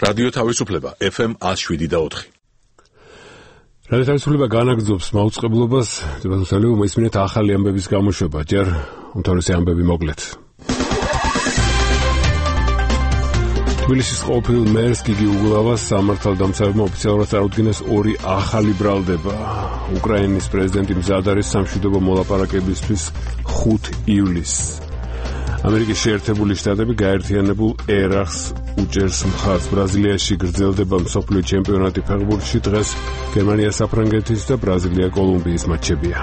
რადიო თავისუფლება FM 107.4. რადიო თავისუფლება განაგრძობს მაუწყებლობას, თვითონ მოისმინეთ ახალი ამბების გამოშვება, ჯერ უმთავრესი ამბები მოკლედ. თბილისის ყოფილ მერს გიგი უგულავას სამართალდამცავებმა ოფიციალურად წარუდგინეს 2 ახალი ბრალდება. უკრაინის პრეზიდენტი მზად არის სამშვიდობო მოლაპარაკებისთვის 5 ივლისს. ამერიკის შეერთებული შტატები გაერთიანებულ ერაყს უჭერს მხარს. ბრაზილიაში გრძელდება მსოფლიო ჩემპიონატი ფეხბურთში. დღეს გერმანია საფრანგეთის და ბრაზილია კოლუმბიის მატჩებია.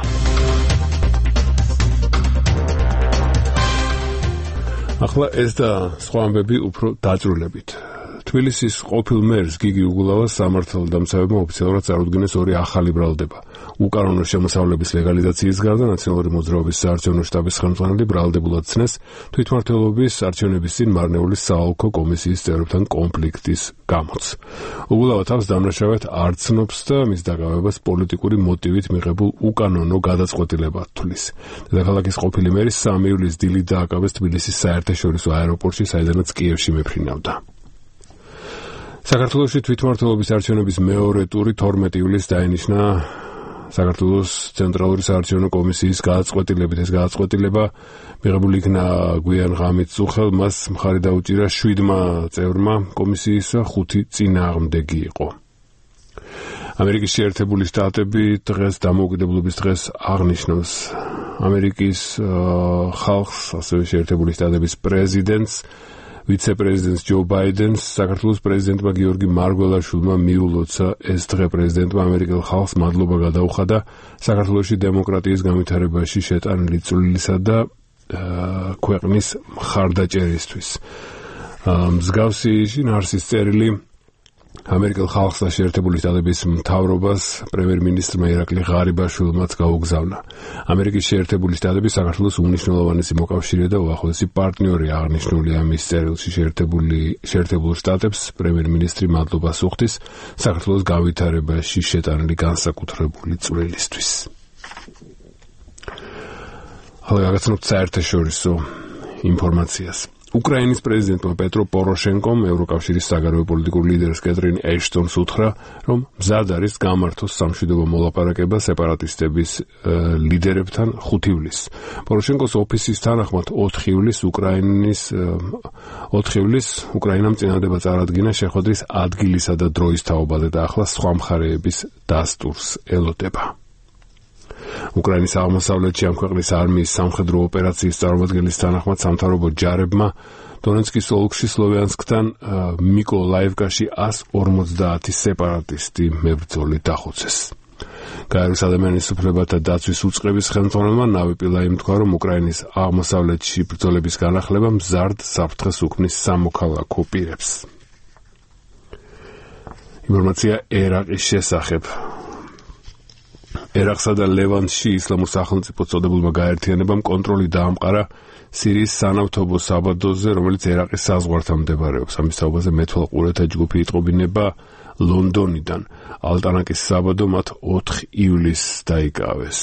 ახლა ეს და სხვა ამბები უფრო დაწვრილებით. თბილისის ყოფილ მერს გიგი უგულავას სამართალდამცავებმა ოფიციალურად წარუდგინეს 2 ახალი ბრალდება. უკანონო შემოსავლების ლეგალიზაციის გარდა ნაციონალური მოძრაობის საარჩევნო შტაბის ხელმძღვანელი ბრალდებულად ცნეს თვითმმართველობის არჩევნების წინ მარნეულის საოლქო კომისიის წევრებთან კონფლიქტის გამოც. უგულავა თავს დამნაშავედ არ ცნობს და მის დაკავებას პოლიტიკური მოტივით მიღებულ უკანონო გადაწყვეტილებად თვლის. დედაქალაქის ყოფილი მერი 3 ივლისს დილით დააკავეს თბილისის საერთაშორისო აეროპორტში, საიდანაც კიევში მეფრინავდა. საქართველოში თვითმმართველობის არჩევნების მეორე ტური 12 ივლისს დაინიშნა საქართველოს ცენტრალური საარჩევნო კომისიის გადაწყვეტილებით. ეს გადაწყვეტილება მიღებული იქნა გვიან ღამით წუხელ, მას მხარი დაუჭირა 7 წევრმა კომისიისა, 5 წინააღმდეგი იყო. ამერიკის შეერთებული შტატები დღეს დამოუკიდებლობის დღეს აღნიშნავს. ამერიკის ხალხს, ასევე შეერთებული შტატების პრეზიდენტს, ვიცე-პრეზიდენტს ჯო ბაიდენს, საქართველოს პრეზიდენტმა გიორგი მარგველაშვილმა მიულოცა ეს დღე პრეზიდენტმა ამერიკელ ხალხს მადლობა გადაუხადა საქართველოში დემოკრატიის განვითარებაში შეტანილი წვლილისა და ქვეყნის მხარდაჭერისთვის. მსგავსი შინაარსის წერილი ამერიკელ ხალხს და შეერთებული შტატების მთავრობას პრემიერ-მინისტრმა ირაკლი ღარიბაშვილმაც გაუგზავნა. ამერიკის შეერთებული შტატები საქართველოს უმნიშვნელოვანესი მოკავშირე და უახლოესი პარტნიორი აღნიშნულია მის წერილში. შეერთებულ შტატებს პრემიერ-მინისტრი მადლობას უხდის საქართველოს განვითარებაში შეტანილი განსაკუთრებული წვლილისთვის. ახლა გაგაცნობთ საერთაშორისო ინფორმაციას. უკრაინის პრეზიდენტმა პეტრო პოროშენკომ ევროკავშირის საგარეო პოლიტიკურ ლიდერს კეთრინ ეშტონს უთხრა, რომ მზად არის გამართოს სამშვიდობო მოლაპარაკება სეპარატისტების ლიდერებთან 5 ივლისს. პოროშენკოს ოფისის თანახმად 4 ივლისს უკრაინამ წინადადება წარადგინა შეხვედრის ადგილისა და დროის თაობაზე და ახლა სხვა მხარეების დასტურს ელოდება. უკრაინის აღმოსავლეთში ამ ქვეყნის არმიის სამხედრო ოპერაციის წარმომადგენლის თანახმად სამთავრობო ჯარებმა დონეცკის ოლქში სლოვიანსკთან მიკოლაევკაში 150 სეპარატისტი მებრძოლი დახოცეს. გაეროს ადამიანის უფლებათა დაცვის უწყების ხელმძღვანელმა ნავი პილაიმ თქვა, რომ უკრაინის აღმოსავლეთში ბრძოლების განახლება მზარდ საფრთხეს უქმნის სამოქალაქო პირებს. ინფორმაცია ერაყის შესახებ. ერაყსა და ლევანტში ისლამურ სახელმწიფოს წოდებულმა გაერთიანებამ კონტროლი დაამყარა სირიის სანავთობო საბადოზე, რომელიც ერაყის საზღვართან მდებარეობს. ამის თაობაზე მეთვალყურეთა ჯგუფი იტყობინება ლონდონიდან. ალტანაკის საბადო მათ 4 ივლისს დაიკავეს.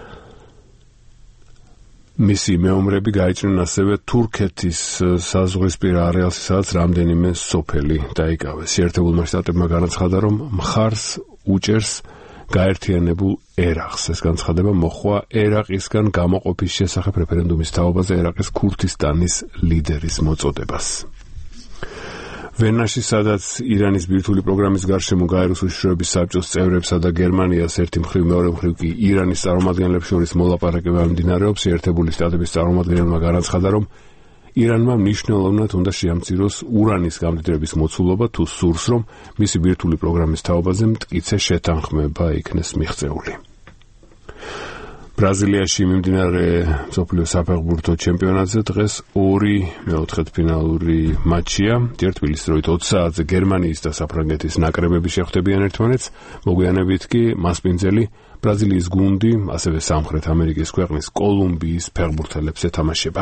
მისი მეომრები გაიჭრნენ ასევე თურქეთის საზღვრისპირა არეალში, სადაც რამდენიმე სოფელი დაიკავეს. შეერთებულმა შტატებმა განაცხადა, რომ მხარს უჭერს გაერთიანებულ ერაყს. ეს განცხადება მოხვა ერაყისგან გამოყოფის შესახებ რეფერენდუმის თაობაზე ერაყის ქურთისტანის ლიდერის მოწოდებას. ვენაში, სადაც ირანის ბირთვული პროგრამის გარშემო გაეროს უშიშროების საბჭოს წევრებსა და გერმანიას ერთი მხრივ მეორე მხრივ კი ირანის წარმომადგენლებს შორის მოლაპარაკება მიმდინარეობს, შეერთებული შტატების წარმომადგენელმა განაცხადა, რომ ირანმა მნიშვნელოვნად უნდა შეამციროს ურანის გამდიდრების მოცულობა, თუ სურს, რომ მისი ბირთვული პროგრამის თაობაზე მტკიცე შეთანხმება იქნეს მიღწეული. ბრაზილიაში მიმდინარე მსოფლიო საფეხბურთო ჩემპიონატზე დღეს 2 მეოთხედფინალური მატჩია. ჯერ თბილისის დროით 20 საათზე გერმანიის და საფრანგეთის ნაკრებები შეხვდებიან ერთმანეთს, მოგვიანებით კი მასპინძელი ბრაზილიის გუნდი, ასევე სამხრეთ ამერიკის ქვეყნის კოლუმბიის ფეხბურთელებს ეთამაშება.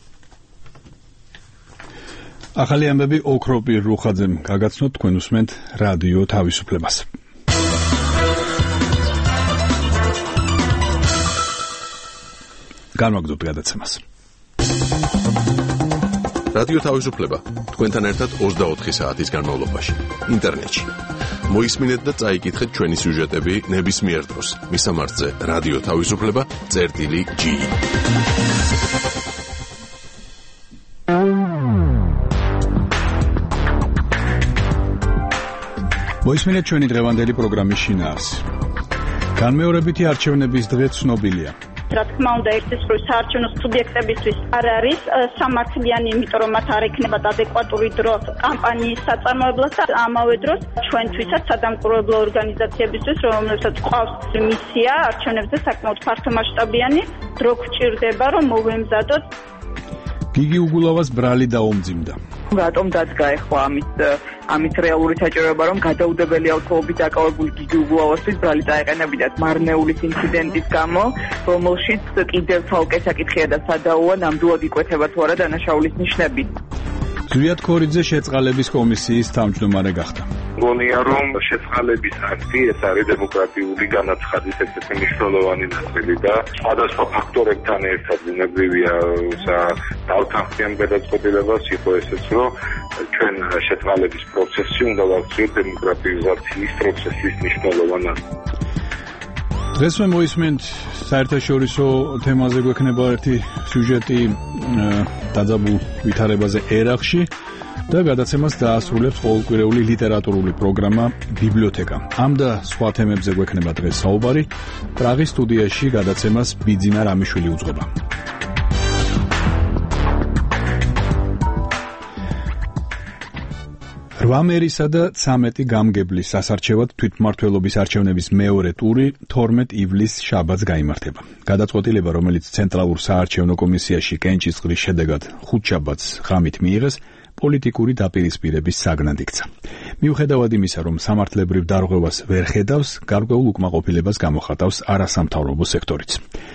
ახალი ამბები ოქროპირ რუხაძემ გაგაცნოთ, თქვენ უსმენთ რადიო თავისუფლებას. განვაგრძობთ გადაცემას. რადიო თავისუფლება თქვენთან ერთად 24 საათის განმავლობაში ინტერნეტში. მოისმინეთ და წაიკითხეთ ჩვენი სიუჟეტები ნებისმიერ დროს. მისამართზე რადიო თავისუფლება.gi. მოისმინეთ ჩვენი დღევანდელი პროგრამის შინაარსი. განმეორებითი არჩევნების დღე ცნობილია. რა თქმა უნდა, ერთის მხრივ საარჩევნო სუბიექტებისთვის არ არის სამართლიანი, იმიტომ რომ მათ არ ექნებათ ადეკვატური დრო კამპანიის საწარმოებლად და ამავე დროს ჩვენთვისაც სადამკვირვებლო ორგანიზაციებისთვის, რომლებსაც ყავს მისია არჩევნებზე საკმაოდ ფართომასშტაბიანი, დრო გვჭირდება, რომ მოვემზადოთ. გიგი უგულავას ბრალი დაუმძიმდა. რატომ დადგა ეხლა ამის რეალური საჭიროება, რომ გადაუდებელია უთხოვებით დაკავებული გიგი უგულავასთვის ბრალი წაეყენებინათ მარნეულის ინციდენტის გამო, რომელშიც კიდევ თალკე საკითხია და სადაოა ნამდვილად იკვეთება თუ არა დანაშაულის ნიშნები. ზვიად ქორიძე შეწყალების კომისიის თავმჯდომარე გახდა. მგონია, რომ შეწყალების აქტი ეს არის დემოკრატიული განაცხადის ერთ-ერთი მნიშვნელოვანი ნაწილი და სხვადასხვა ფაქტორებთან ერთად ბუნებრივია დავთანხმდიან გადაწყვეტილებას იყო ესეც, რომ ჩვენ შეწყალების პროცესში უნდა ვაქციოთ დემოკრატიზაციის პროცესის მნიშვნელოვანად. დღეს მე მოისმენთ საერთაშორისო თემაზე გვექნება ერთი სიუჟეტი დაძაბულ ვითარებაზე ერაყში და გადაცემას დაასრულებს ყოველკვირეული ლიტერატურული პროგრამა ბიბლიოთეკა. ამ და სხვა თემებზე გვექნება დღეს საუბარი. პრაღის სტუდიაში გადაცემას ბიძინა რამიშვილი უძღვება. რვამერისა და 13 გამგებლის სასარჩევად თვითმმართველობის არჩევნების მეორე ტური 12 ივლისს შაბათს გაიმართება. გადაწყვეტილება, რომელიც ცენტრალურ საარჩევნო კომისიაში კენჭისყრის შედეგად ხუთშაბათს ღამით მიიღეს, პოლიტიკური დაპირისპირების საგნად იქცა. მიუხედავად იმისა, რომ სამართლებრივ დარღვევას ვერ ხედავს, გარკვეულ უკმაყოფილებას გამოხატავს არასამთავრობო სექტორიც.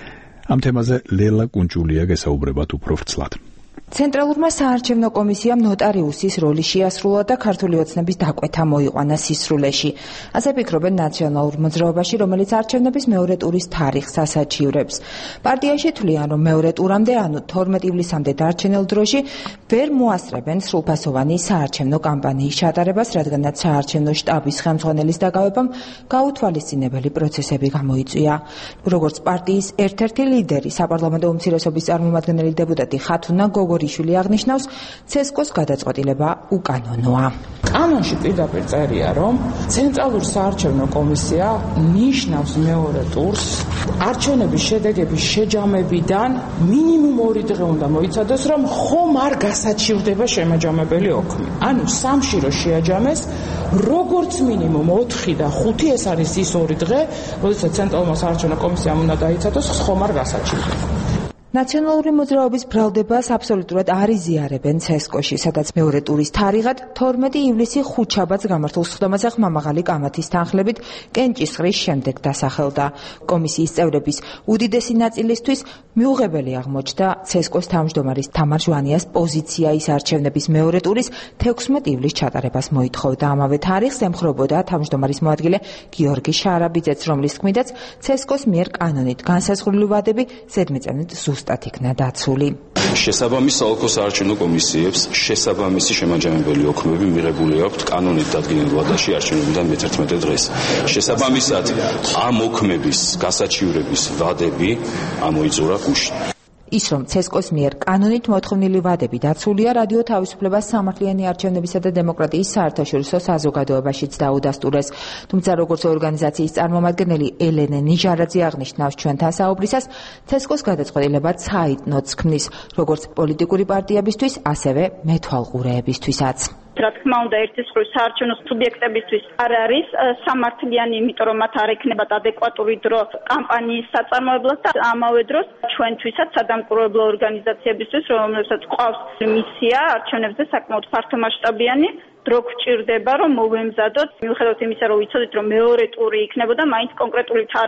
ამ თემაზე ლელა კუნჭულია გესაუბრებათ უფრო ვრცლად. ცენტრალურმა საარჩევნო კომისიამ ნოტარიუსის როლი შეასრულა და ქართული ოცნების დაკვეთა მოიყვანა სისრულეში. ასე ფიქრობენ ნაციონალურ მოძრაობაში, რომელიც არჩევნების მეორე ტურის თარიღს ასაჩივრებს. პარტიაში თვლიან, რომ მეორე ტურამდე, ანუ 12 ივლისამდე დარჩენილ დროში ვერ მოასწრებენ სრულფასოვანი საარჩევნო კამპანიის ჩატარებას, რადგანაც საარჩევნო შტაბის ხელმძღვანელის დაკავებამ გაუთვალისწინებელი პროცესები გამოიწვია. როგორც პარტიის ერთ-ერთი ლიდერი, საპარლამენტო უმცირესობის წარმომადგენელი დეპუტატი ხათუნა გოგორიშვილი აღნიშნავს, ცესკოს გადაწყვეტილება უკანონოა. კანონში პირდაპირ წერია, რომ ცენტრალურ საარჩევნო კომისია ნიშნავს მეორე ტურს არჩევნების შედეგების შეჯამებიდან მინიმუმ 2 დღე უნდა მოიცადოს, რომ ხომ არ გასაჩივრდება შემაჯამებელი ოქმი. ანუ სამში რო შეაჯამეს, როგორც მინიმუმ 4 და 5 ეს არის ის 2 დღე, როდესაც ცენტრალურმა საარჩევნო კომისიამ უნდა დაიცადოს, ხომ არ გასაჩივრდება. ნაციონალური მოძრაობის ბრალდებას აბსოლუტურად არ იზიარებენ ცესკოში, სადაც მეორე ტურის თარიღად 12 ივლისი ხუთშაბათს გამართულ სხდომაზე ხმამაღალი კამათის თანხლებით კენჭისყრის შემდეგ დასახელდა. კომისიის წევრების უდიდესი ნაწილისთვის მიუღებელი აღმოჩნდა ცესკოს თავმჯდომარის თამარ ჟვანიას პოზიცია ის არჩევნების მეორე ტურის 16 ივლისს ჩატარებას მოითხოვდა. ამავე თარიღს ემხრობოდა თავმჯდომარის მოადგილე გიორგი შარაბიძეც, რომლის თქმიდაც ცესკოს მიერ კანონით განსაზღვრული ვადები ზედმიწევნით ზუსტად იქნა დაცული. შესაბამის საოლქო საარჩევნო კომისიებს შესაბამისი შემაჯამებელი ოქმები მიღებული აქვთ კანონით დადგენილ ვადაში არჩევნებიდან მე-11 დღეს. შესაბამისად ამ ოქმების გასაჩივრების ვადები ამოიწურა გუშინ. ის, რომ ცესკოს მიერ კანონით მოთხოვნილი ვადები დაცულია, რადიო თავისუფლებას სამართლიანი არჩევნებისა და დემოკრატიის საერთაშორისო საზოგადოებაშიც დაუდასტურეს. თუმცა როგორც ორგანიზაციის წარმომადგენელი ელენე ნიჟარაძე აღნიშნავს ჩვენთან საუბრისას, ცესკოს გადაწყვეტილება ცაიტნოც ქმნის, როგორც პოლიტიკური პარტიებისთვის, ასევე მეთვალყურეებისთვისაც. რა თქმა უნდა, ერთის მხრივ საარჩევნო სუბიექტებისთვის არ არის სამართლიანი, იმიტომ რომ მათ არ ექნებათ ადეკვატური დრო კამპანიის საწარმოებლად და ამავე დროს ჩვენთვისაც სადამკვირვებლო ორგანიზაციებისთვის, რომლებსაც ყავს მისია არჩევნებზე საკმაოდ ფართომასშტაბიანი, დრო გვჭირდება, რომ მოვემზადოთ, მიუხედავად იმისა, რომ ვიცოდით, რომ მეორე ტური იქნებოდა, მაინც კონკრეტული თარიღის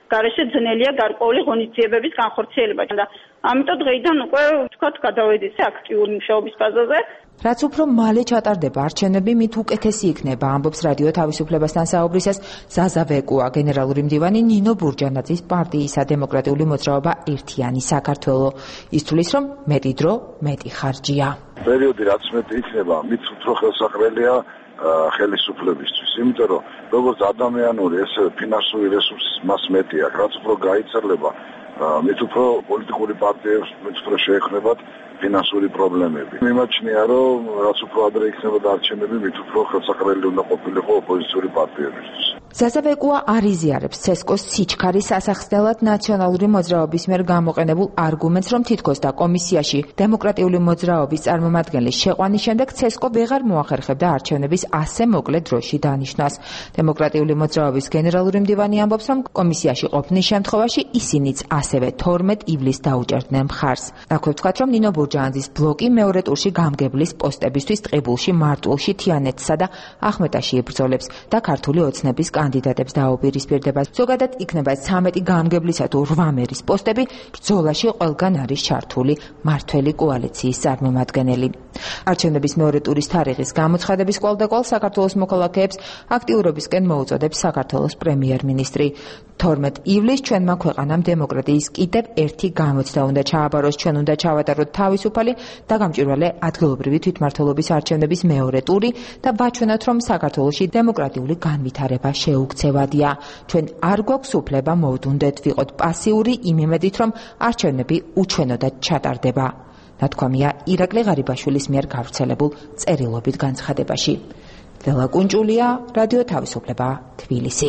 გარეშე ძნელია გარკვეული ღონისძიებების განხორციელება და ამიტომ დღეიდან უკვე ვთქვათ გადავედის აქტიური მუშაობის ფაზაზე. რაც უფრო მალე ჩატარდება არჩევნები, მით უკეთესი იქნება, ამბობს რადიო თავისუფლებასთან საუბრისას ზაზა ვეკუა, გენერალური მდივანი ნინო ბურჯანაძის პარტიისა დემოკრატიული მოძრაობა ერთიანი საქართველო. ის თulis რომ მეტი დრო, მეტი ხარჯია. პერიოდი რაც მეტი იქნება, მით უფრო ხელსაყრელია ხელისუფლებისთვის, იმიტომ რომ როგორც ადამიანური, ესე ფინანსური რესურსი მას მეტი აქვს, რაც უფრო გაიცელება, მით უფრო პოლიტიკური პარტიებს მით უფრო შეექმნებათ ფინანსური პრობლემები. მიმაჩნია, რომ რაც უფრო ადრე იქნებოდა არჩევნები, მით უფრო ხელსაყრელი უნდა ყოფილიყო ოპოზიციური პარტიებისთვის. ზაზა ვეკუა არ იზიარებს ცესკოს სიჩქარის ასახსნელად ნაციონალური მოძრაობის მიერ გამოყენებულ არგუმენტს, რომ თითქოს და კომისიაში დემოკრატიული მოძრაობის წარმომადგენლის შეყვანის შემდეგ ცესკო ვეღარ მოახერხებდა არჩევნების ასე მოკლე დროში დანიშნას. დემოკრატიული მოძრაობის გენერალური მდივანი ამბობს, რომ კომისიაში ყოფნის შემთხვევაში ისინიც ასევე 12 ივლისს დაუჭერდნენ მხარს. აქვე ვთქვათ, რომ ნინო ბურჯანაძის ბლოკი მეორე ტურში გამგებლის პოსტებისთვის ტყიბულში, მარტვილში, თიანეთსა და ახმეტაში იბრძოლებს და ქართული ოცნების კანდიდატებს დაუპირისპირდება. ზოგადად იქნება 13 გამგებლისა თუ 8 მერის პოსტები, ბრძოლაში ყველგან არის ჩართული მართველი კოალიციის წარმომადგენელი. არჩევნების მეორე ტურის თარიღის გამოცხადების კვალდაკვალ საქართველოს მოქალაქეებს აქტიურობისკენ მოუწოდებს საქართველოს პრემიერ-მინისტრი. 12 ივლისს ჩვენმა ქვეყანამ დემოკრატიის კიდევ ერთი გამოცდა უნდა ჩააბაროს, ჩვენ უნდა ჩავატაროთ თავისუფალი და გამჭვირვალე ადგილობრივი თვითმმართველობის არჩევნების მეორე ტური და ვაჩვენოთ, რომ საქართველოში დემოკრატიული განვითარება შეუქცევადია. ჩვენ არ გვაქვს უფლება მოვდუნდეთ, ვიყოთ პასიური იმ იმედით, რომ არჩევნები უჩვენოდათ ჩატარდება. ნათქვამია ირაკლი ღარიბაშვილის მიერ გავრცელებულ წერილობით განცხადებაში. ლელა კუნჭულია, რადიო თავისუფლება, თბილისი.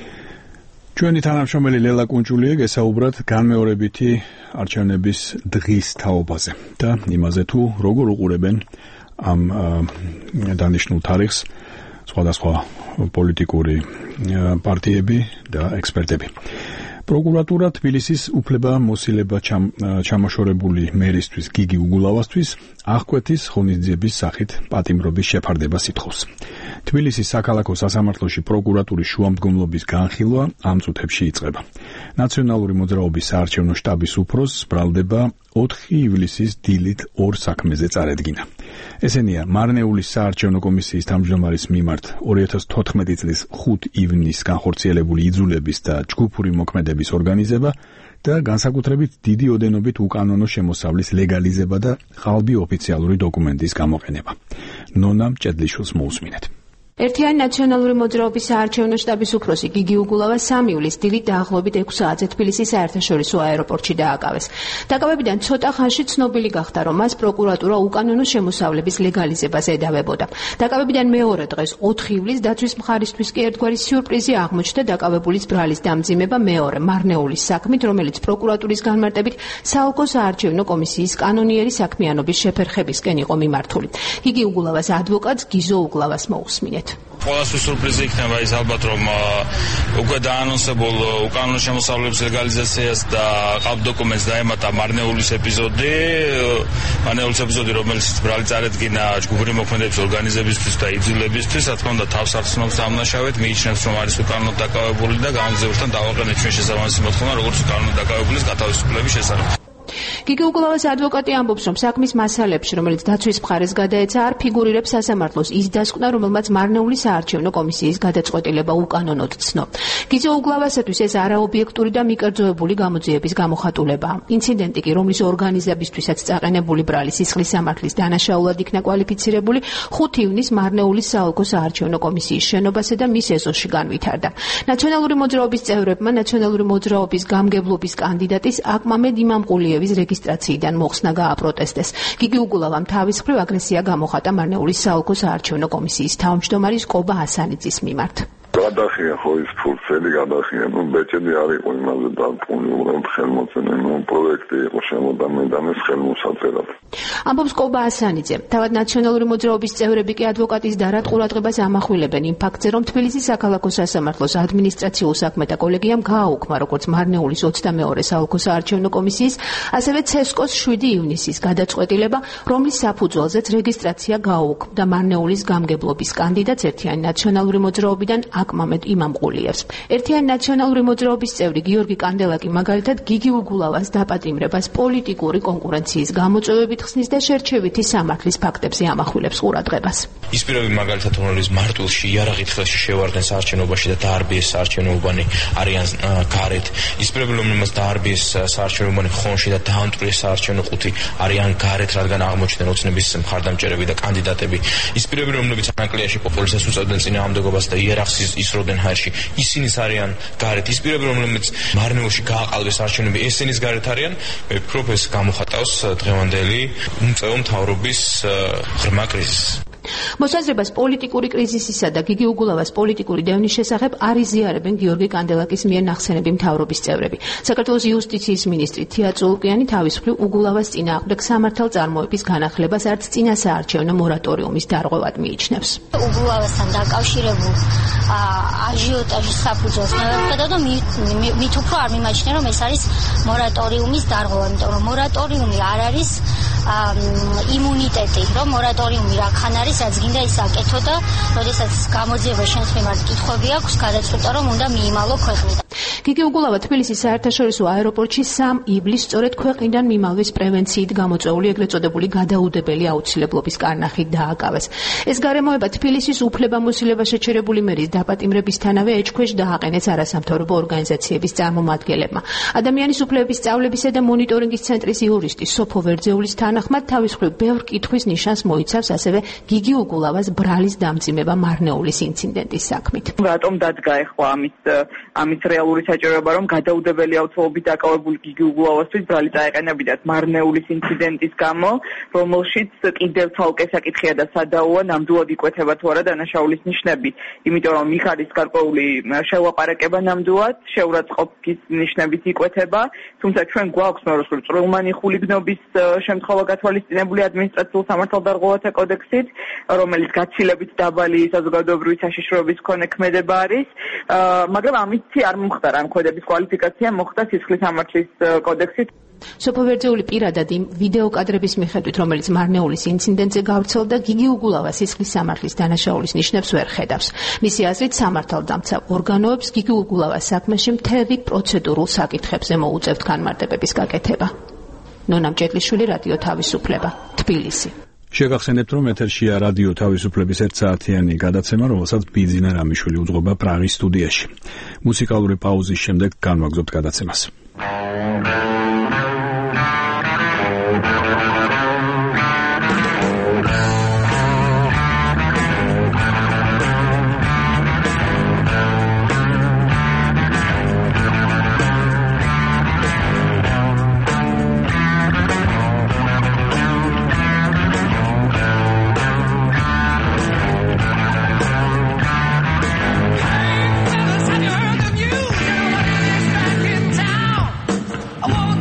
ჩვენი თანამშრომელი ლელა კუნჭულია გესაუბრათ განმეორებითი არჩევნების დღის თაობაზე და იმაზე თუ როგორ უყურებენ ამ დანიშნულ თარიღს სხვადასხვა პოლიტიკური პარტიები და ექსპერტები. პროკურატურა თბილისის უფლებამოსილება ჩამოშორებული მერისთვის გიგი უგულავასთვის აღკვეთის ღონისძიების სახით პატიმრობის შეფარდებას ითხოვს. თბილისის საქალაქო სასამართლოში პროკურატურის შუამდგომლობის განხილვა ამ წუთებში იწყება. ნაციონალური მოძრაობის საარჩევნო შტაბის უფროსს ბრალდება 4 ივლისის დილით 2 საქმეზე წარედგინა. ესენია მარნეულის საარჩევნო კომისიის თავმჯდომარის მიმართ 2014 წლის 5 ივნისს განხორციელებული იძულების და ჯგუფური მოქმედების ორგანიზება და განსაკუთრებით დიდი ოდენობით უკანონო შემოსავლის ლეგალიზება და ყალბი ოფიციალური დოკუმენტის გამოყენება. ნონა მჭედლიშვილს მოусმინეთ. ერთიანი ნაციონალური მოძრაობის საარჩევნო შტაბის უფროსი გიგი უგულავა 3 ივლისს დილით დაახლოებით 6 საათზე თბილისის საერთაშორისო აეროპორტში დააკავეს. დაკავებიდან ცოტა ხანში ცნობილი გახდა, რომ მას პროკურატურა უკანონო შემოსავლების ლეგალიზებას ედავებოდა. დაკავებიდან მეორე დღეს 4 ივლისს დაცვის მხარისთვის კი ერთგვარი სიურპრიზი აღმოჩნდა დაკავებულის ბრალის დამძიმება მეორე მარნეულის საქმით, რომელიც პროკურატურის განმარტებით საოლქო საარჩევნო კომისიის კანონიერი საქმიანობის შეფერხებისკენ იყო მიმართული. გიგი უგულავას ადვოკატს გიზო უგლავას მოусმინეთ. Ყველასთვის სურპრიზი იქნება ის ალბათ, რომ უკვე დაანონსებულ უკანონო შემოსავლების ლეგალიზაციას და ყალბ დოკუმენტს დაემატა მარნეულის ეპიზოდი, რომელიც ბრალი წარედგინა ჯგუფური მოქმედების ორგანიზებისთვის და იძულებისთვის, რა თქმა უნდა, თავს ახსნობს დამნაშავედ, მიიჩნევს, რომ არის უკანონოდ დაკავებული და გამგზავრთან დავაყენეთ ჩვენ შესაბამისი მოთხოვნა, როგორც უკანონოდ დაკავებულის გათავისუფლების შესახებ. გიგი უგულავას ადვოკატი ამბობს, რომ საქმის მასალებში, რომელიც დაცვის მხარეს გადაეცა, არ ფიგურირებს სასამართლოს ის დასკვნა, რომელმაც მარნეულის საარჩევნო კომისიის გადაწყვეტილება უკანონოდ ცნო. გიზო უგულავასათვის ეს არაობიექტური და მიკერძოებული გამოძიების გამოხატულებაა. ინციდენტი კი, რომლის ორგანიზებისთვისაც წაყენებული ბრალი სისხლის სამართლის დანაშაულად იქნა კვალიფიცირებული, 5 ივნისს მარნეულის საოლქო საარჩევნო კომისიის შენობასა და მის ეზოში განვითარდა. ნაციონალური მოძრაობის წევრებმა ნაციონალური მოძრაობის გამგებლობის კანდიდატის აკმამედ იმამყულიევის რეგისტრაციიდან მოხსნა გააპროტესტეს. გიგი უგულავამ თავის მხრივ აგრესია გამოხატა მარნეულის საოლქო საარჩევნო კომისიის თავმჯდომარის კობა ასანიძის მიმართ. გადახია ხო ის ფურცელი გადახია, რომ ბეჭედი არ იყო იმაზე დარწმუნებული, რომ ხელმოწერა პროექტი იყო შემოდამედამეს ხელმოსაწერად. ამბობს კობა ასანიძე. თავად ნაციონალური მოძრაობის წევრები კი ადვოკატის დარად ყურადღებას ამახვილებენ იმ ფაქტზე, რომ თბილისის საქალაქო სასამართლოს ადმინისტრაციულ საქმეთა კოლეგიამ გააუქმა როგორც მარნეულის 22 საოლქო საარჩევნო კომისიის, ასევე ცესკოს 7 ივნისის გადაწყვეტილება, რომლის საფუძველზეც რეგისტრაცია გააუქმდა მარნეულის გამგებლობის კანდიდატს ერთიანი ნაციონალური მოძრაობიდან აკმამედ ხმამედ იმამყულიევს. ერთიანი ნაციონალური მოძრაობის წევრი გიორგი კანდელაკი მაგალითად გიგი უგულავას დაპატიმრებას პოლიტიკური კონკურენციის გამოწვევებით ხსნის და შერჩევითი სამართლის ფაქტებზე ამახვილებს ყურადღებას. ის პირები მაგალითად რომლებიც მარტვილში იარაღით ხელში შევარდნენ საარჩევნობაში და დაარბიეს საარჩევნოუბანი არიან გარეთ. ის პირები რომლებიც დაარბიეს საარჩევნოუბანი ხონში და დაამტვრიეს საარჩევნო ყუთი არიან გარეთ, რადგან აღმოჩნდნენ ოცნების მხარდამჭერები და კანდიდატები. ის პირები რომლებიც ანაკლიაში პოპულიზმს უწევდნენ წინააღმდეგობას და იარაღს ისროდნენ ჰაერში, ისინიც არიან გარეთ. ის პირები რომლებიც მარნეულში გააყალბეს საარჩევნოები, ესენის გარეთ არიან. მე ვფიქრობ ეს გამოხატავს დღევანდელი უმწევო მთავრობის ღრმა კრიზისს. მოსაზრებას პოლიტიკური კრიზისისა და გიგი უგულავას პოლიტიკური დევნის შესახებ არ იზიარებენ გიორგი კანდელაკის მიერ ნახსენები მთავრობის წევრები. საქართველოს იუსტიციის მინისტრი თია წულუკიანი თავის მხრივ უგულავას წინააღმდეგ სამართალ წარმოების განახლებას არც წინასაარჩევნო მორატორიუმის დარღვევად მიიჩნევს. უგულავასთან დაკავშირებულ აჟიოტაჟის საფუძველს მე ვხედავ და მით უფრო არ მიმაჩნია რომ ეს არის მორატორიუმის დარღვევა, იმიტომ რომ მორატორიუმი არ არის იმუნიტეტი, რომ მორატორიუმი რაქან არის, რაც გინდა ის აკეთო და როდესაც გამოძიება შენს მიმართ კითხვები აქვს, გადაწყვეტა რომ უნდა მიიმალო ქვეყნიდან. გიგი უგულავა თბილისის საერთაშორისო აეროპორტში 3 ივლისს სწორედ ქვეყნიდან მიმალვის პრევენციით გამოწვეული ეგრეთ წოდებული გადაუდებელი აუცილებლობის კარნახით დააკავეს. ეს გარემოება თბილისის უფლებამოსილება შეჩერებული მერის დაპატიმრებისთანავე ეჭქვეშ დააყენეს არასამთავრობო ორგანიზაციების წარმომადგენლებმა. ადამიანის უფლებების სწავლებისა და მონიტორინგის ცენტრის იურისტი სოფო ვერძეულის თანახმად თავის მხრივ ბევრ კითხვის ნიშანს მოიცავს ასევე გიგი უგულავას ბრალის დამძიმება მარნეულის ინციდენტის საქმით. რატომ დადგა ეხლა ამის რეალური საჭიროება, რომ გადაუდებელი აუცილებლობით დაკავებული გიგი უგულავასთვის ბრალი წაეყენებინათ მარნეულის ინციდენტის გამო, რომელშიც კიდევ ცალკე საკითხია და სადაოა ნამდვილად იკვეთება თუ არა დანაშაულის ნიშნები, იმიტომ რომ იქ არის გარკვეული შელაპარაკება ნამდვილად, შეურაცხყოფის ნიშნებით იკვეთება, თუმცა ჩვენ გვაქვს ნორვეგიული წვრილმანი ხულიგნობის შემთხვევა გათვალისწინებული ადმინისტრაციულ სამართალდარღვევათა კოდექსით, რომელიც გაცილებით დაბალი საზოგადოებრივი საშიშროების მქონე ქმედება არის, მაგრამ ამითი არ მომხდარა ამ ქმედების კვალიფიკაცია მოხდა სისხლის სამართლის კოდექსით. სოფო ვერძეული პირადად იმ ვიდეო კადრების მიხედვით, რომელიც მარნეულის ინციდენტზე გავრცელდა, გიგი უგულავა სისხლის სამართლის დანაშაულის ნიშნებს ვერ ხედავს. მისი აზრით, სამართალდამცავ ორგანოებს გიგი უგულავას საქმეში მთელი პროცედურულ საკითხებზე მოუწევთ განმარტებების გაკეთება. ნონა მჭედლიშვილი, რადიო თავისუფლება, თბილისი. შეგახსენებთ, რომ ეთერშია რადიო თავისუფლების 1 საათიანი გადაცემა, რომელსაც ბიძინა რამიშვილი უძღვება პრაღის სტუდიაში. მუსიკალური პაუზის შემდეგ განვაგრძობთ გადაცემას. I want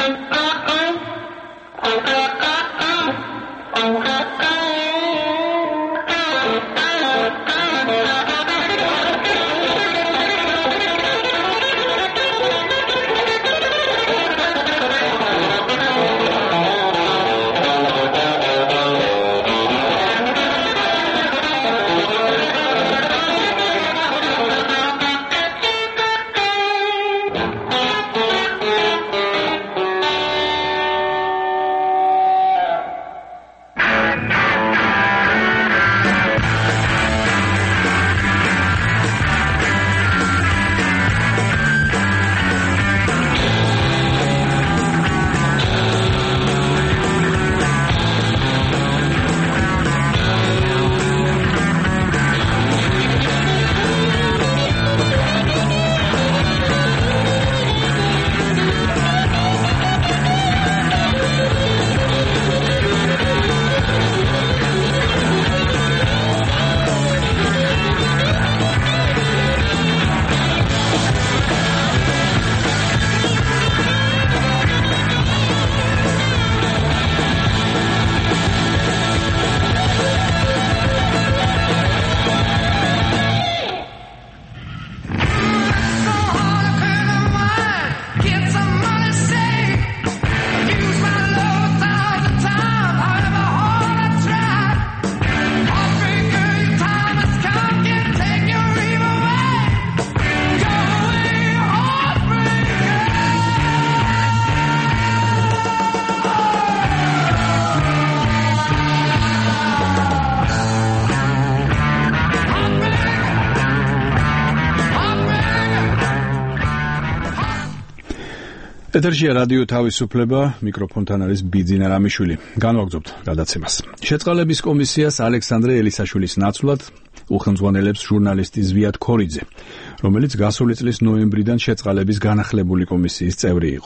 ეთერშია რადიო თავისუფლება, მიკროფონთან არის ბიძინა რამიშვილი. განვაგრძობთ გადაცემას. შეწყალების კომისიას ალექსანდრე ელისაშვილის ნაცვლად უხელმძღვანელებს ჟურნალისტი ზვიად ქორიძე, რომელიც გასული წლის ნოემბრიდან შეწყალების განახლებული კომისიის წევრი იყო.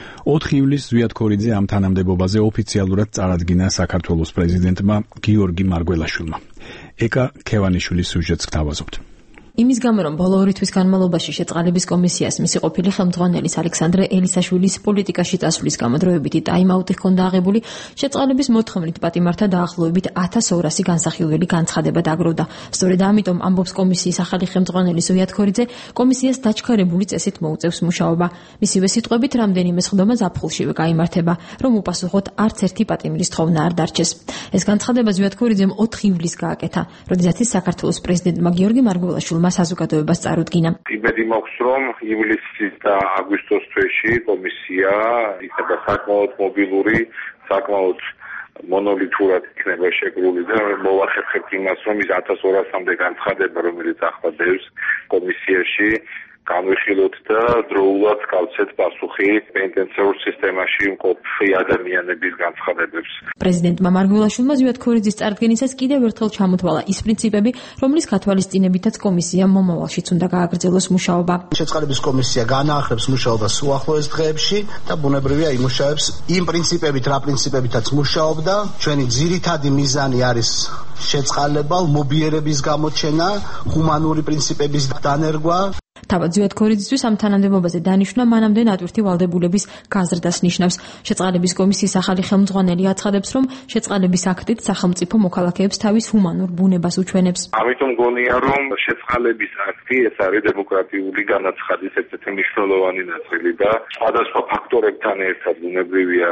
4 ივლისს ზვიად ქორიძე ამ თანამდებობაზე ოფიციალურად წარადგინა საქართველოს პრეზიდენტმა გიორგი მარგველაშვილმა. ეკა ქევანიშვილის სიუჟეტს გთავაზობთ. იმის გამო, რომ ბოლო 2 თვის განმავლობაში შეწყალების კომისიას მისი ყოფილი ხელმძღვანელის ალექსანდრე ელისაშვილის პოლიტიკაში წასვლის გამო დროებითი ტაიმაუტი ჰქონდა აღებული, შეწყალების მოთხოვნით პატიმართა დაახლოებით 1200 განსახილველი განცხადება დაგროვდა. სწორედ ამიტომ ამბობს კომისიის ახალი ხელმძღვანელი ზვიად ქორიძე, კომისიას დაჩქარებული წესით მოუწევს მუშაობა. მისივე სიტყვებით, რამდენიმე სხდომა ზაფხულშივე გაიმართება, რომ უპასუხოთ არც ერთი პატიმრის თხოვნა არ დარჩეს. ეს განცხადება ზვიად ქორიძემ 4 ივლისს გააკეთა, როდესაც ის საქართველოს პრეზიდენტმა გიორგი მარგველაშვილმა საზოგადოებას წარუდგინა. იმედი მაქვს, რომ ივლისის და აგვისტოს თვეში კომისია იქნება საკმაოდ მობილური, საკმაოდ მონოლითურად იქნება შეკრული და მოვახერხებთ იმას, რომ ის 1200-მდე განცხადება, რომელიც ახლა დევს კომისიაში, განვიხილოთ და დროულად გავცეთ პასუხი პენტენციურ სისტემაში მყოფი ადამიანების განცხადებებს. პრეზიდენტმა მარგველაშვილმა ზვიად ქორიძის წარდგენისას კიდევ ერთხელ ჩამოთვალა ის პრინციპები, რომლის გათვალისწინებითაც კომისიამ მომავალშიც უნდა გააგრძელოს მუშაობა. შეწყალების კომისია განაახლებს მუშაობას უახლოეს დღეებში და ბუნებრივია იმუშავებს იმ პრინციპებით, რა პრინციპებითაც მუშაობდა. ჩვენი ძირითადი მიზანი არის შეწყალება, მობიერების გამოჩენა, ჰუმანური პრინციპების დანერგვა. თავად ზვიად ქორიძისთვის ამ თანამდებობაზე დანიშვნა მანამდე ნატვირთი ვალდებულების გაზრდას ნიშნავს. შეწყალების კომისიის ახალი ხელმძღვანელი აცხადებს, რომ შეწყალების აქტით სახელმწიფო მოქალაქეებს თავის ჰუმანურ ბუნებას უჩვენებს. ამიტომ გონია, რომ შეწყალების აქტი ეს არის დემოკრატიული განაცხადის ერთ-ერთი მნიშვნელოვანი ნაწილი და სხვადასხვა ფაქტორებთან ერთად ბუნებრივია,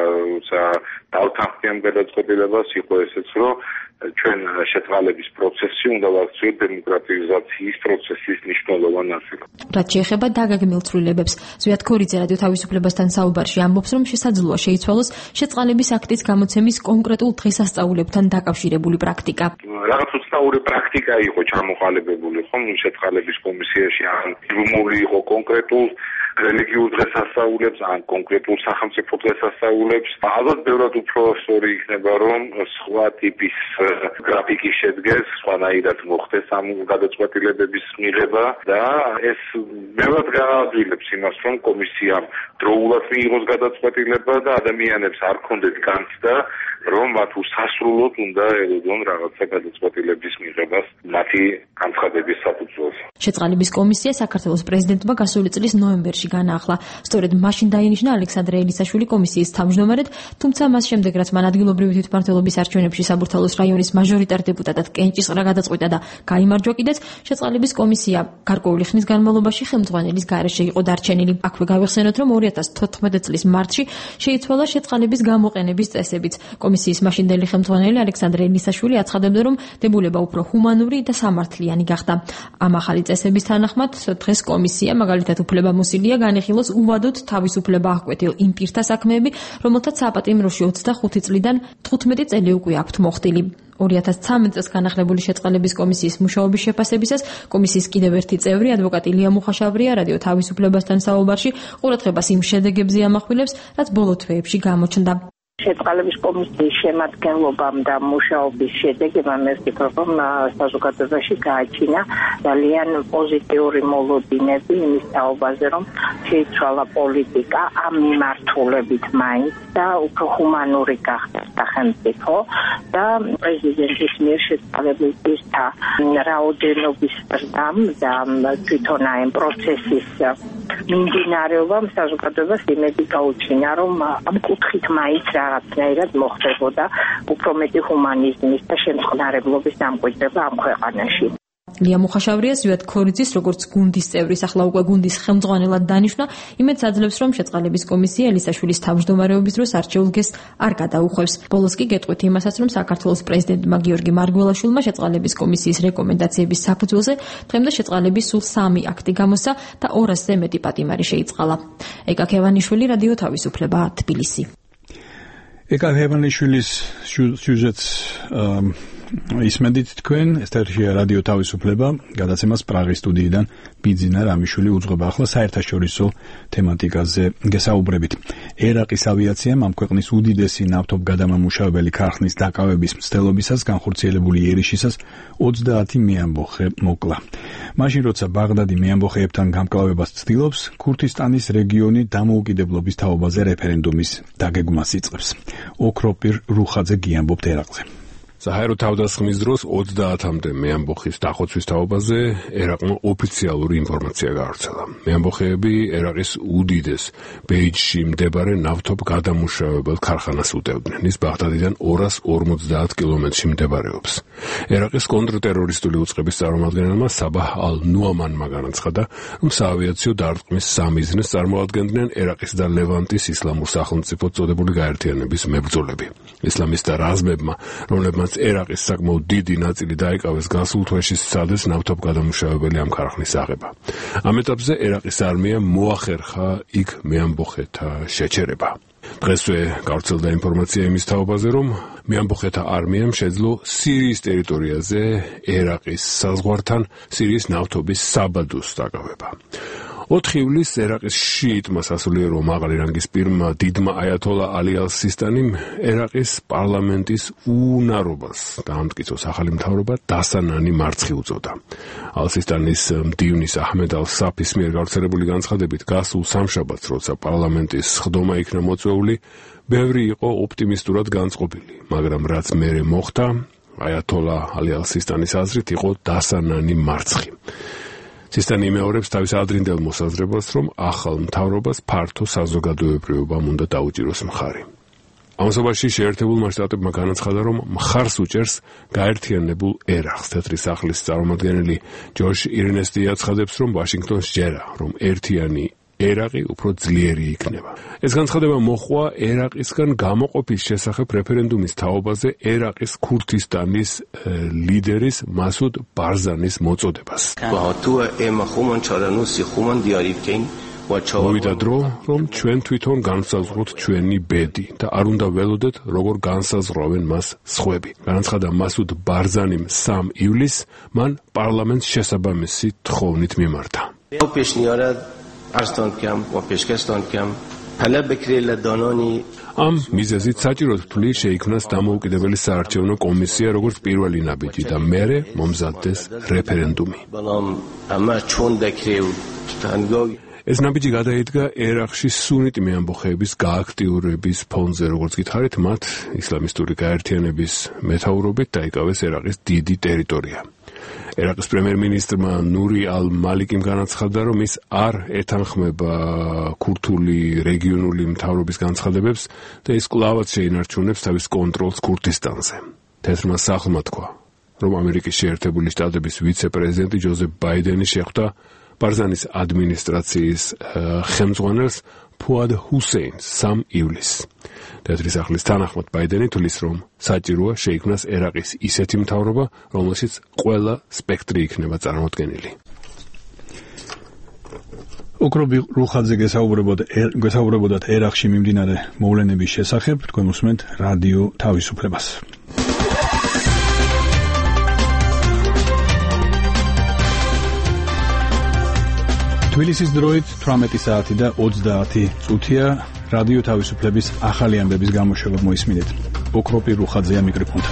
დავთანხმდიან გადაწყვეტილებას იყო ესეც, რომ ჩვენ შეწყალების პროცესი უნდა ვაქციოთ დემოკრატიზაციის პროცესის მნიშვნელოვან ნაწილად. რაც შეეხება დაგეგმილ ცვლილებებს, ზვიად ქორიძე რადიო თავისუფლებასთან საუბარში ამბობს, რომ შესაძლოა შეიცვალოს შეწყალების აქტის გამოცემის კონკრეტულ დღესასწაულებთან დაკავშირებული პრაქტიკა. რაღაც უცნაური პრაქტიკა იყო ჩამოყალიბებული, ხომ, შეწყალების კომისიაში ან იმული იყო კონკრეტულ რელიგიურ დღესასწაულებს ან კონკრეტულ სახელმწიფო დღესასწაულებს. ალბათ ბევრად უფრო სწორი იქნება, რომ სხვა ტიპის გრაფიკი შედგეს, სხვანაირად მოხდეს ამ გადაწყვეტილებების მიღება და ეს ბევრად გაადვილებს იმას, რომ კომისიამ დროულად მიიღოს გადაწყვეტილება და ადამიანებს არ ქონდეთ განცდა, რომ მათ უსასრულოდ უნდა ელოდონ რაღაცა გადაწყვეტილების მიღებას მათი განცხადების საფუძველზე. შეწყალების კომისია საქართველოს პრეზიდენტმა გასული წლის ნოემბერში ნოემბერში განაახლა. სწორედ მაშინ დაინიშნა ალექსანდრე ელისაშვილი კომისიის თავმჯდომარედ, თუმცა მას შემდეგ რაც მან ადგილობრივი თვითმმართველობის არჩევნებში საბურთალოს რაიონის მაჟორიტარ დეპუტატად კენჭისყრა გადაწყვიტა და გაიმარჯვა კიდეც, შეწყალების კომისია გარკვეული ხნის განმავლობაში ხელმძღვანელის გარეშე იყო დარჩენილი. აქვე გავიხსენოთ, რომ 2014 წლის მარტში შეიცვალა შეწყალების გამოყენების წესებიც. კომისიის მაშინდელი ხელმძღვანელი ალექსანდრე ელისაშვილი აცხადებდა, რომ დებულება უფრო ჰუმანური და სამართლიანი გახდა. ამ ახალი წესების თანახმად დღეს კომისია მაგალითად უფლებამოსილია განეხილოს უვადოდ თავისუფლება აღკვეთილ იმ პირთა საქმეები, რომელთაც საპატიმროში 25 წლიდან 15 წელი უკვე აქვთ მოხდილი. 2013 წელს განახლებული შეწყალების კომისიის მუშაობის შეფასებისას კომისიის კიდევ ერთი წევრი ადვოკატი ლია მუხაშავრია რადიო თავისუფლებასთან საუბარში ყურადღებას იმ შედეგებზე ამახვილებს, რაც ბოლო თვეებში გამოჩნდა. შეწყალების კომისიის შემადგენლობამ და მუშაობის შედეგებამ მე ვფიქრობ, რომ საზოგადოებაში გააჩინა ძალიან პოზიტიური მოლოდინები იმის თაობაზე, რომ შეიცვალა პოლიტიკა ამ მიმართულებით მაინც და უფრო ჰუმანური გახდა სახელმწიფო და პრეზიდენტის მიერ შეწყალების პირთა რაოდენობის ზრდამ და თვითონ ამ პროცესის მიმდინარეობამ საზოგადოებას იმედი გაუჩინა, რომ ამ კუთხით მაინც რაღაცნაირად მოხდებოდა უფრო მეტი ჰუმანიზმის და შემწყნარებლობის დამკვიდრება ამ ქვეყანაში. ლია მუხაშავრია ზვიად ქორიძის როგორც გუნდის წევრის ახლა უკვე გუნდის ხელმძღვანელად დანიშნა, იმედს აძლევს, რომ შეწყალების კომისია ელისაშვილის თავმჯდომარეობის დროს არჩეულ გესტს არ გადაუხვევს. ბოლოს კი გეტყვით იმასაც, რომ საქართველოს პრეზიდენტმა გიორგი მარგველაშვილმა შეწყალების კომისიის რეკომენდაციების საფუძველზე დღემდე შეწყალების სულ 3 აქტი გამოსცა და 200-ზე მეტი პატიმარი შეიწყალა. ეკა ქევანიშვილი, რადიო თავისუფლება, თბილისი. ეკა ქევანიშვილის სიუჟეტს ისმენდით თქვენ, ესთერშია რადიო თავისუფლება, გადაცემას პრაღის სტუდიიდან ბიძინა რამიშვილი უძღვება. ახლა საერთაშორისო თემატიკაზე გესაუბრებით. ერაყის ავიაციამ ამ ქვეყნის უდიდესი ნავთობგადამამუშავებელი ქარხნის დაკავების მცდელობისას განხორციელებული ერიშისას 30 მეამბოხე მოკლა. მაშინ როცა ბაღდადი მეამბოხეებთან გამკლავებას ცდილობს, ქურთისტანის რეგიონი დამოუკიდებლობის თაობაზე რეფერენდუმის დაგეგმას იწყებს. ოქროპირ რუხაძე გიამბობთ ერაყზე. საჰაერო თავდასხმის დროს 30-მდე მეამბოხის დახოცვის თაობაზე ერაყმა ოფიციალური ინფორმაცია გაავრცელა. მეამბოხეები ერაყის უდიდეს ბეიჯში მდებარე ნავთობგადამუშავებელ ქარხანას უტევდნენ. ის ბაღდადიდან 250 კილომეტრში მდებარეობს. ერაყის კონტრტერორისტული უწყების წარმომადგენელმა საბაჰ ალ-ნუამანმა განაცხადა, რომ საავიაციო დარტყმის 3 მიზნეს წარმოადგენდნენ ერაყის და ლევანტის ისლამურ სახელმწიფოდ წოდებული გაერთიანების მებრძოლები. ისლამისტთა რაზმებმა, რომლებმაც ერაყის საკმაოდ დიდი ნაწილი დაიკავეს გასულ თვეში სცადეს ნავთობგადამუშავებელი ამ ქარხნის აღება. ამ ეტაპზე ერაყის არმიამ მოახერხა იქ მეამბოხეთა შეჩერება. დღესვე გავრცელდა ინფორმაცია იმის თაობაზე, რომ მეამბოხეთა არმიამ შეძლო სირიის ტერიტორიაზე ერაყის საზღვართან სირიის ნავთობის საბადოს დაკავება. 4 ივლისს ერაყის შიიტმა სასულიერო მაღალი რანგის პირმა დიდმა აიათოლა ალი ალ-სისტანიმ ერაყის პარლამენტის უნარობას დაამტკიცოს ახალი მთავრობა დასანანი მარცხი უწოდა. ალ-სისტანის მდივნის აჰმედ ალ-საფის მიერ გავრცელებული განცხადებით გასულ სამშაბათს, როცა პარლამენტის სხდომა იქნა მოწვეული, ბევრი იყო ოპტიმისტურად განწყობილი, მაგრამ რაც მერე მოხდა, აიათოლა ალი ალ-სისტანის აზრით იყო დასანანი მარცხი. სისტანი იმეორებს თავის ადრინდელ მოსაზრებას, რომ ახალ მთავრობას ფართო საზოგადოებრივობამ უნდა დაუჭიროს მხარი. ამასობაში შეერთებულმა შტატებმა განაცხადა, რომ მხარს უჭერს გაერთიანებულ ერაყს. თეთრი სახლის წარმომადგენელი ჯოშ ირნესტი აცხადებს, რომ ვაშინგტონს ჯერა, რომ ერთიანი ერაყი უფრო ძლიერი იქნება. ეს განცხადება მოჰყვა ერაყისგან გამოყოფის შესახებ რეფერენდუმის თაობაზე ერაყის ქურთისტანის ლიდერის მასუდ ბარზანის მოწოდებას. მოვიდა დრო, რომ ჩვენ თვითონ განსაზღვროთ ჩვენი ბედი და არ უნდა ველოდეთ, როგორ განსაზღვრავენ მას სხვები. განაცხადა მასუდ ბარზანიმ 3 ივლისს მან პარლამენტს შესაბამისი თხოვნით მიმართა. ამ მიზეზით საჭიროდ თვლი შეიქმნას დამოუკიდებელი საარჩევნო კომისია როგორც პირველი ნაბიჯი და მერე მომზადდეს რეფერენდუმი. ეს ნაბიჯი გადაიდგა ერაყში სუნიტი მეამბოხეების გააქტიურების ფონზე, როგორც გითხარით, მათ ისლამისტური გაერთიანების მეთაურობით დაიკავეს ერაყის დიდი ტერიტორია. ერაყის პრემიერ-მინისტრმა ნური ალ-მალიკიმ განაცხადა, რომ ის არ ეთანხმება ქურთული რეგიონული მთავრობის განცხადებებს და ის კვლავაც შეინარჩუნებს თავის კონტროლს ქურთისტანზე. თეთრმა სახლმა თქვა, რომ ამერიკის შეერთებული შტატების ვიცე-პრეზიდენტი ჯოზეფ ბაიდენი შეხვდა ბარზანის ადმინისტრაციის ხელმძღვანელს ფუად ჰუსეინს 3 ივლისს. თეთრი სახლის თანახმად ბაიდენი თვლის, რომ საჭიროა შეიქმნას ერაყის ისეთი მთავრობა, რომელშიც ყველა სპექტრი იქნება წარმოდგენილი. ოქრობი რუხაძე გესაუბრებოდათ ერაყში მიმდინარე მოვლენების შესახებ, თქვენ უსმენთ რადიო თავისუფლებას. თბილისის დროით 18 საათი და 30 წუთია რადიო თავისუფლების ახალი ამბების გამოშვება მოისმინეთ. ოქროპი რუხაძეა მიკროფონთან.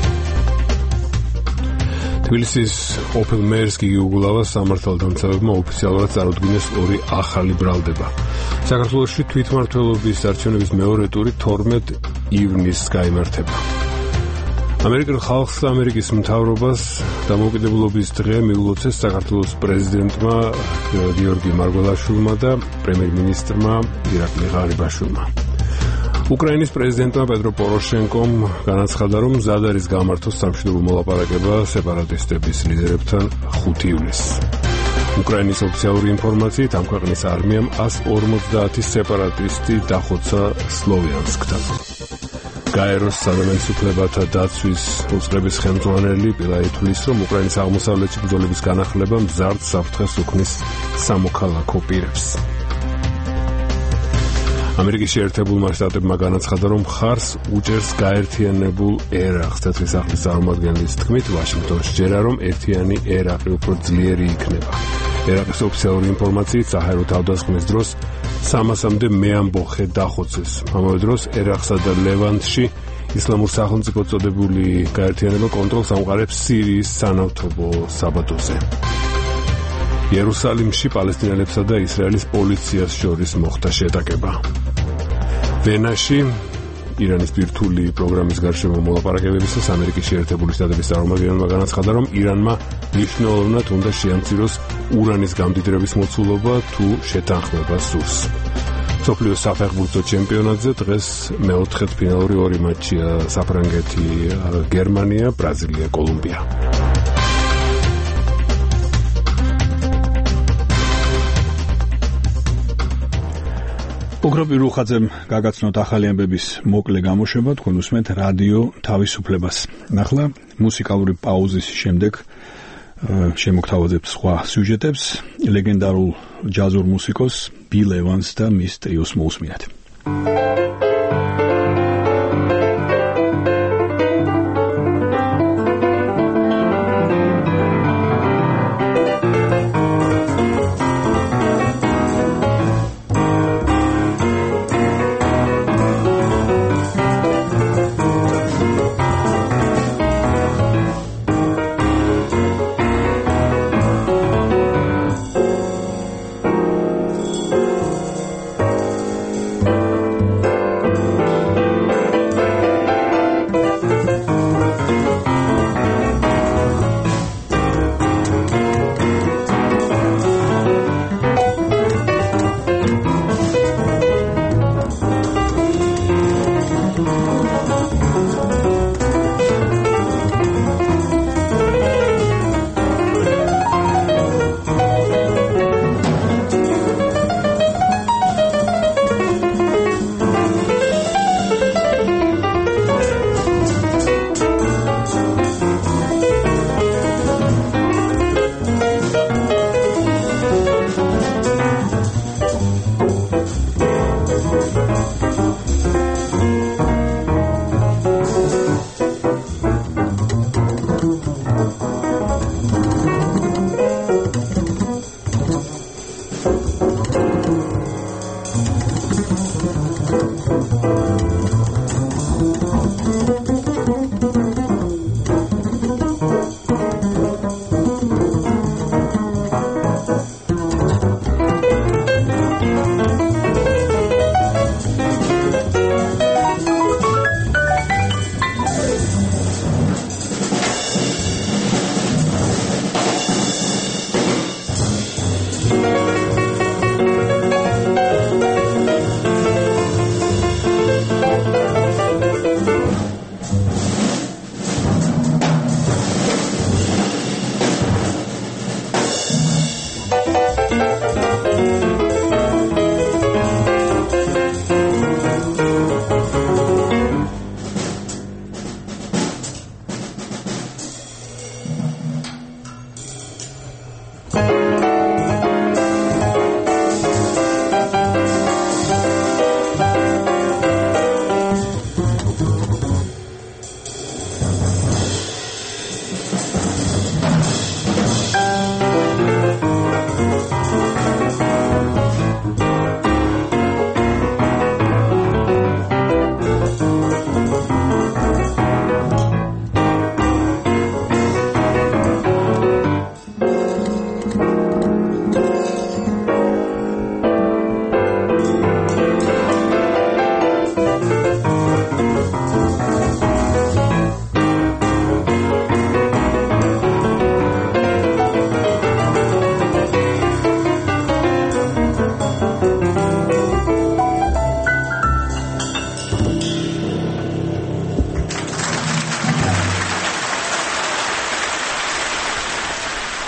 თბილისის ყოფილ მერს გიგი უგულავას სამართალდამცავებმა ოფიციალურად წარუდგინეს 2 ახალი ბრალდება. საქართველოში თვითმმართველობის არჩევნების მეორე ტური 12 ივნისს გაიმართება. ამერიკელ ხალხს და ამერიკის მთავრობას დამოუკიდებლობის დღე მიულოცეს საქართველოს პრეზიდენტმა გიორგი მარგველაშვილმა და პრემიერ-მინისტრმა ირაკლი ღარიბაშვილმა. უკრაინის პრეზიდენტმა პეტრო პოროშენკომ განაცხადა, რომ მზად არის გამართოს სამშვიდობო მოლაპარაკება სეპარატისტების ლიდერებთან 5 ივლისს. უკრაინის ოფიციალური ინფორმაციით ამ ქვეყნის არმიამ 150 სეპარატისტი დახოცა სლოვიანსკთან. გაეროს ადამიანის უფლებათა დაცვის უწყების ხელმძღვანელი პილაი თვლის, რომ უკრაინის აღმოსავლეთში ბრძოლების განახლება მზარდ საფრთხეს უქმნის სამოქალაქო პირებს. ამერიკის შეერთებულმა შტატებმა განაცხადა, რომ მხარს უჭერს გაერთიანებულ ერაყს. თეთრი სახლის წარმომადგენლის თქმით, ვაშინგტონში ჯერა, რომ ერთიანი ერაყი უფრო ძლიერი იქნება. ერაყის ოფიციალური ინფორმაციით, საჰაერო თავდასხმის დროს 300-მდე მეამბოხე დახოცეს. ამავე დროს ერაყსა და ლევანტში ისლამურ სახელმწიფო წოდებული გაერთიანება კონტროლს ამყარებს სირიის სანავთობო საბადოზე. იერუსალიმში პალესტინელებსა და ისრაელის პოლიციას შორის მოხდა შეტაკება. ვენაში ირანის ბირთვული პროგრამის გარშემო მოლაპარაკებებისას ამერიკის შეერთებული შტატების წარმომადგენელმა განაცხადა, რომ ირანმა მნიშვნელოვნად უნდა შეამციროს ურანის გამდიდრების მოცულობა თუ შეთანხმება სურს. მსოფლიო საფეხბურთო ჩემპიონატზე დღეს მეოთხედ ფინალური 2 მატჩია: საფრანგეთი, გერმანია, ბრაზილია, კოლუმბია. ოქროპი რუხაძემ გაგაცნოთ ახალი ამბების მოკლე გამოშვება, თქვენ უსმენთ რადიო თავისუფლებას. ახლა მუსიკალური პაუზის შემდეგ შემოგთავაზებთ სხვა სიუჟეტებს, ლეგენდარულ ჯაზურ მუსიკოს ბილ ევანსს და მის ტრიოს მოусმინათ.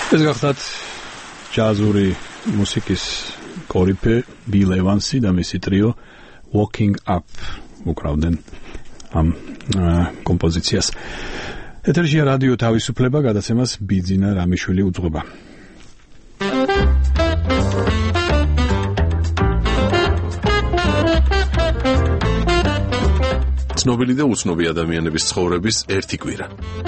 ეს გახდათ ჯაზური მუსიკის კორიფე ბილ ევანსი და მისი ტრიო Walking Up უკრავდნენ ამ კომპოზიციას. ეთერშია რადიო თავისუფლება, გადაცემას ბიძინა რამიშვილი უძღვება. ცნობილი და უცნობი ადამიანების ცხოვრების ერთი კვირა.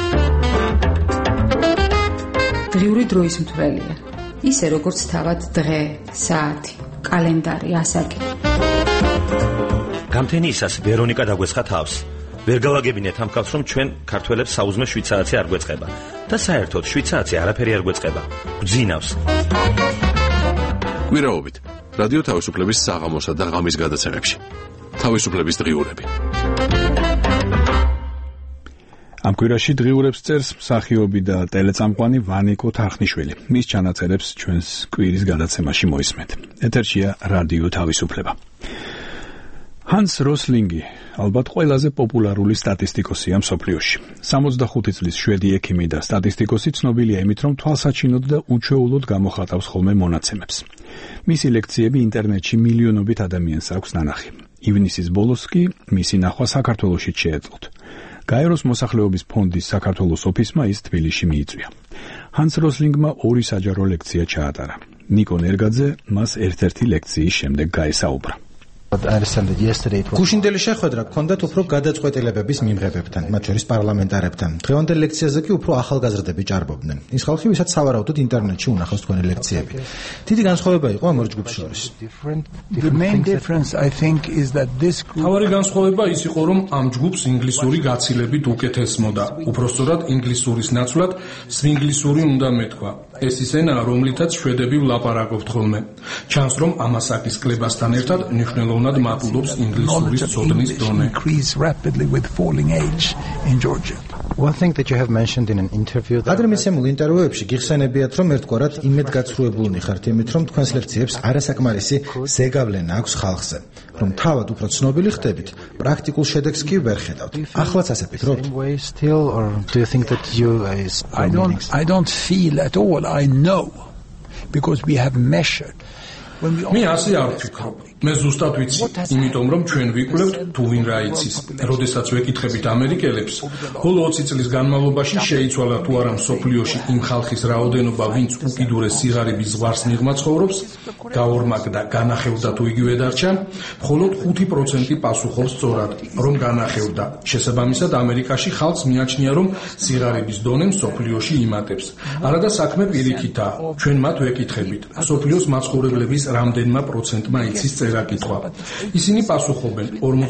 დღიური დროის მთვრელია. ისე როგორც თავად დღე, საათი, კალენდარი, ასაკი. გამთენიისას ვერონიკა დაგვესხა თავს. ვერ გავაგებინეთ ამ ხალხს, რომ ჩვენ ქართველებს საუზმე შვიცარიცი არ გვეწყება და საერთოდ შვიცარიცი არაფერი არ გვეწყება. გძინავს. კვირაობით რადიო თავისუფლების საღამოსა და ღამის გადაცემებში. თავისუფლების დღიურები. ამ კვირაში დღიურებს წერს მსახიობი და ტელეწამყვანი ვანიკო თარხნიშვილი. მის ჩანაწერებს ჩვენს კვირის გადაცემაში მოისმენთ. ეთერშია რადიო თავისუფლება. ჰანს როსლინგი ალბათ ყველაზე პოპულარული სტატისტიკოსია მსოფლიოში. 65 წლის შვედი ექიმი და სტატისტიკოსი ცნობილია იმით, რომ თვალსაჩინოდ და უჩვეულოდ გამოხატავს ხოლმე მონაცემებს. მისი ლექციები ინტერნეტში მილიონობით ადამიანს აქვს ნანახი. ივნისის ბოლოს კი მისი ნახვა საქართველოშიც შეეძლოთ. გაეროს მოსახლეობის ფონდის საქართველოს ოფისმა ის თბილისში მიიწვია. ჰანს როსლინგმა 2 საჯარო ლექცია ჩაატარა. ნიკო ნერგაძე მას ერთ-ერთი ლექციის შემდეგ გაესაუბრა. გუშინდელი შეხვედრა გქონდათ უფრო გადაწყვეტილებების მიმღებებთან, მათ შორის პარლამენტარებთან. დღევანდელ ლექციაზე კი უფრო ახალგაზრდები ჭარბობდნენ. ის ხალხი, ვისაც სავარაუდოდ ინტერნეტში უნახავს თქვენი ლექციები. დიდი განსხვავება იყო ამ ორ ჯგუფს შორის. თავარი განსხვავება ის იყო, რომ ამ ჯგუფს ინგლისური გაცილებით უკეთესმოდა. უпростоრად ინგლისურის ნაცვლად სვინგლისური უნდა მეთქვა. ეს ის ენაა, რომლითაც შვედები ვლაპარაკობთ ხოლმე. ჩანს, რომ ამასაკის კლებასთან ერთად მნიშვნელოვნად მატულობს ინგლისურის ცოდნის დონე. ადრე მისცემულ ინტერვიუებში გიხსენებიათ, რომ ერთგვარად იმედგაცრუებულნი ხართ იმით, რომ თქვენს ლექციებს არასაკმარისი ზეგავლენა აქვს ხალხზე, რომ თავად უფრო ცნობილი ხდებით, პრაქტიკულ შედეგს კი ვერ ხედავთ. ახლაც ასე ფიქრობთ? I don't feel at all. I know because we have measured. მე ასე არ ვფიქრობ. მე ზუსტად ვიცი, იმიტომ რომ ჩვენ ვიკვლევთ თუ ვინ რა იცის. როდესაც ვეკითხებით ამერიკელებს, ბოლო 20 წლის განმავლობაში შეიცვალა თუ არა მსოფლიოში იმ ხალხის რაოდენობა, ვინც უკიდურეს სიღარიბის ზღვარს მიღმა ცხოვრობს, გაორმაგდა, განახევდა თუ იგივე დარჩა, მხოლოდ 5% პასუხობს სწორად, რომ განახევდა. შესაბამისად, ამერიკაში ხალხს მიაჩნია, რომ სიღარიბის დონე მსოფლიოში იმატებს. არადა საქმე პირიქითაა. ჩვენ მათ ვეკითხებით, მსოფლიოს მაცხოვრებლების რამდენმა პროცენტმა იცის წერა-კითხვა. ისინი პასუხობენ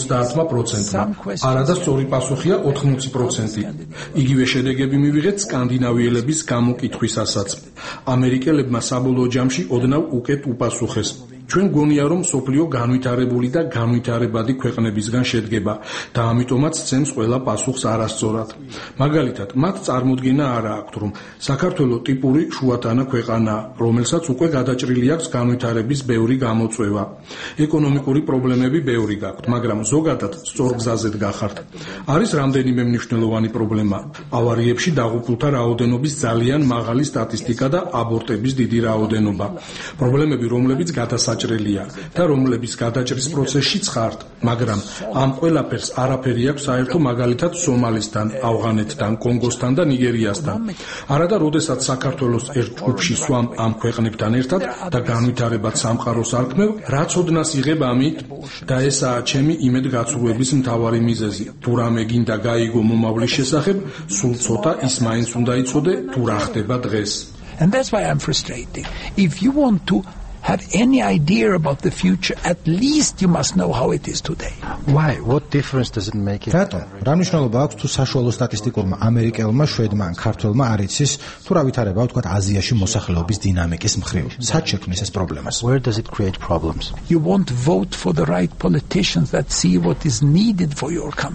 50%-მა. არადა სწორი პასუხია 80%. იგივე შედეგები მივიღეთ სკანდინავიელების გამოკითხვისასაც. ამერიკელებმა საბოლოო ჯამში ოდნავ უკეთ უპასუხეს. ჩვენ გონია, რომ სოფლიო განვითარებული და განვითარებადი ქვეყნებისგან შედგება და ამიტომაც ცემს ყველა პასუხს არასწორად. მაგალითად, მათ წარმოდგენა არ აქვთ, რომ საქართველო ტიპური შუათანა ქვეყანაა, რომელსაც უკვე გადაჭრილი აქვს განვითარების ბევრი გამოწვევა. ეკონომიკური პრობლემები ბევრი გაქვთ, მაგრამ ზოგადად სწორ გზაზედ გახართ. არის რამდენიმე მნიშვნელოვანი პრობლემა. ავარიებში დაღუპულთა რაოდენობის ძალიან მაღალი სტატისტიკა და აბორტების დიდი რაოდენობა. პრობლემები, რომლებიც გადასაჭრელია და რომლების გადაჭრის პროცესშიც ხართ, მაგრამ ამ ყველაფერს არაფერი აქვს საერთო მაგალითად სომალისთან, ავღანეთთან, კონგოსთან და ნიგერიასთან. არადა როდესაც საქართველოს ერთ ჯგუფში სვამ ამ ქვეყნებთან ერთად და განვითარებად სამყაროს არქმევ, რა ცოდნას იღებ ამით და ესაა ჩემი იმედგაცრუების მთავარი მიზეზი. თუ რამე გინდა გაიგო მომავლის შესახებ, სულ ცოტა ის მაინც უნდა იცოდე თუ რა ხდება დღეს. And that's why I'm frustrated. If you want to have any idea about the future, at least you must know how it is today. Why? What difference does it make? რატომ? რა მნიშვნელობა აქვს თუ საშუალო სტატისტიკურმა ამერიკელმა, შვედმა, ქართველმა არ იცის თუ რა ვითარებაა თქვა აზიაში მოსახლეობის დინამიკის მხრივ? სად შექმნის ეს პრობლემას? Where does it create problems? You won't vote for the right politicians that see what is needed for your country.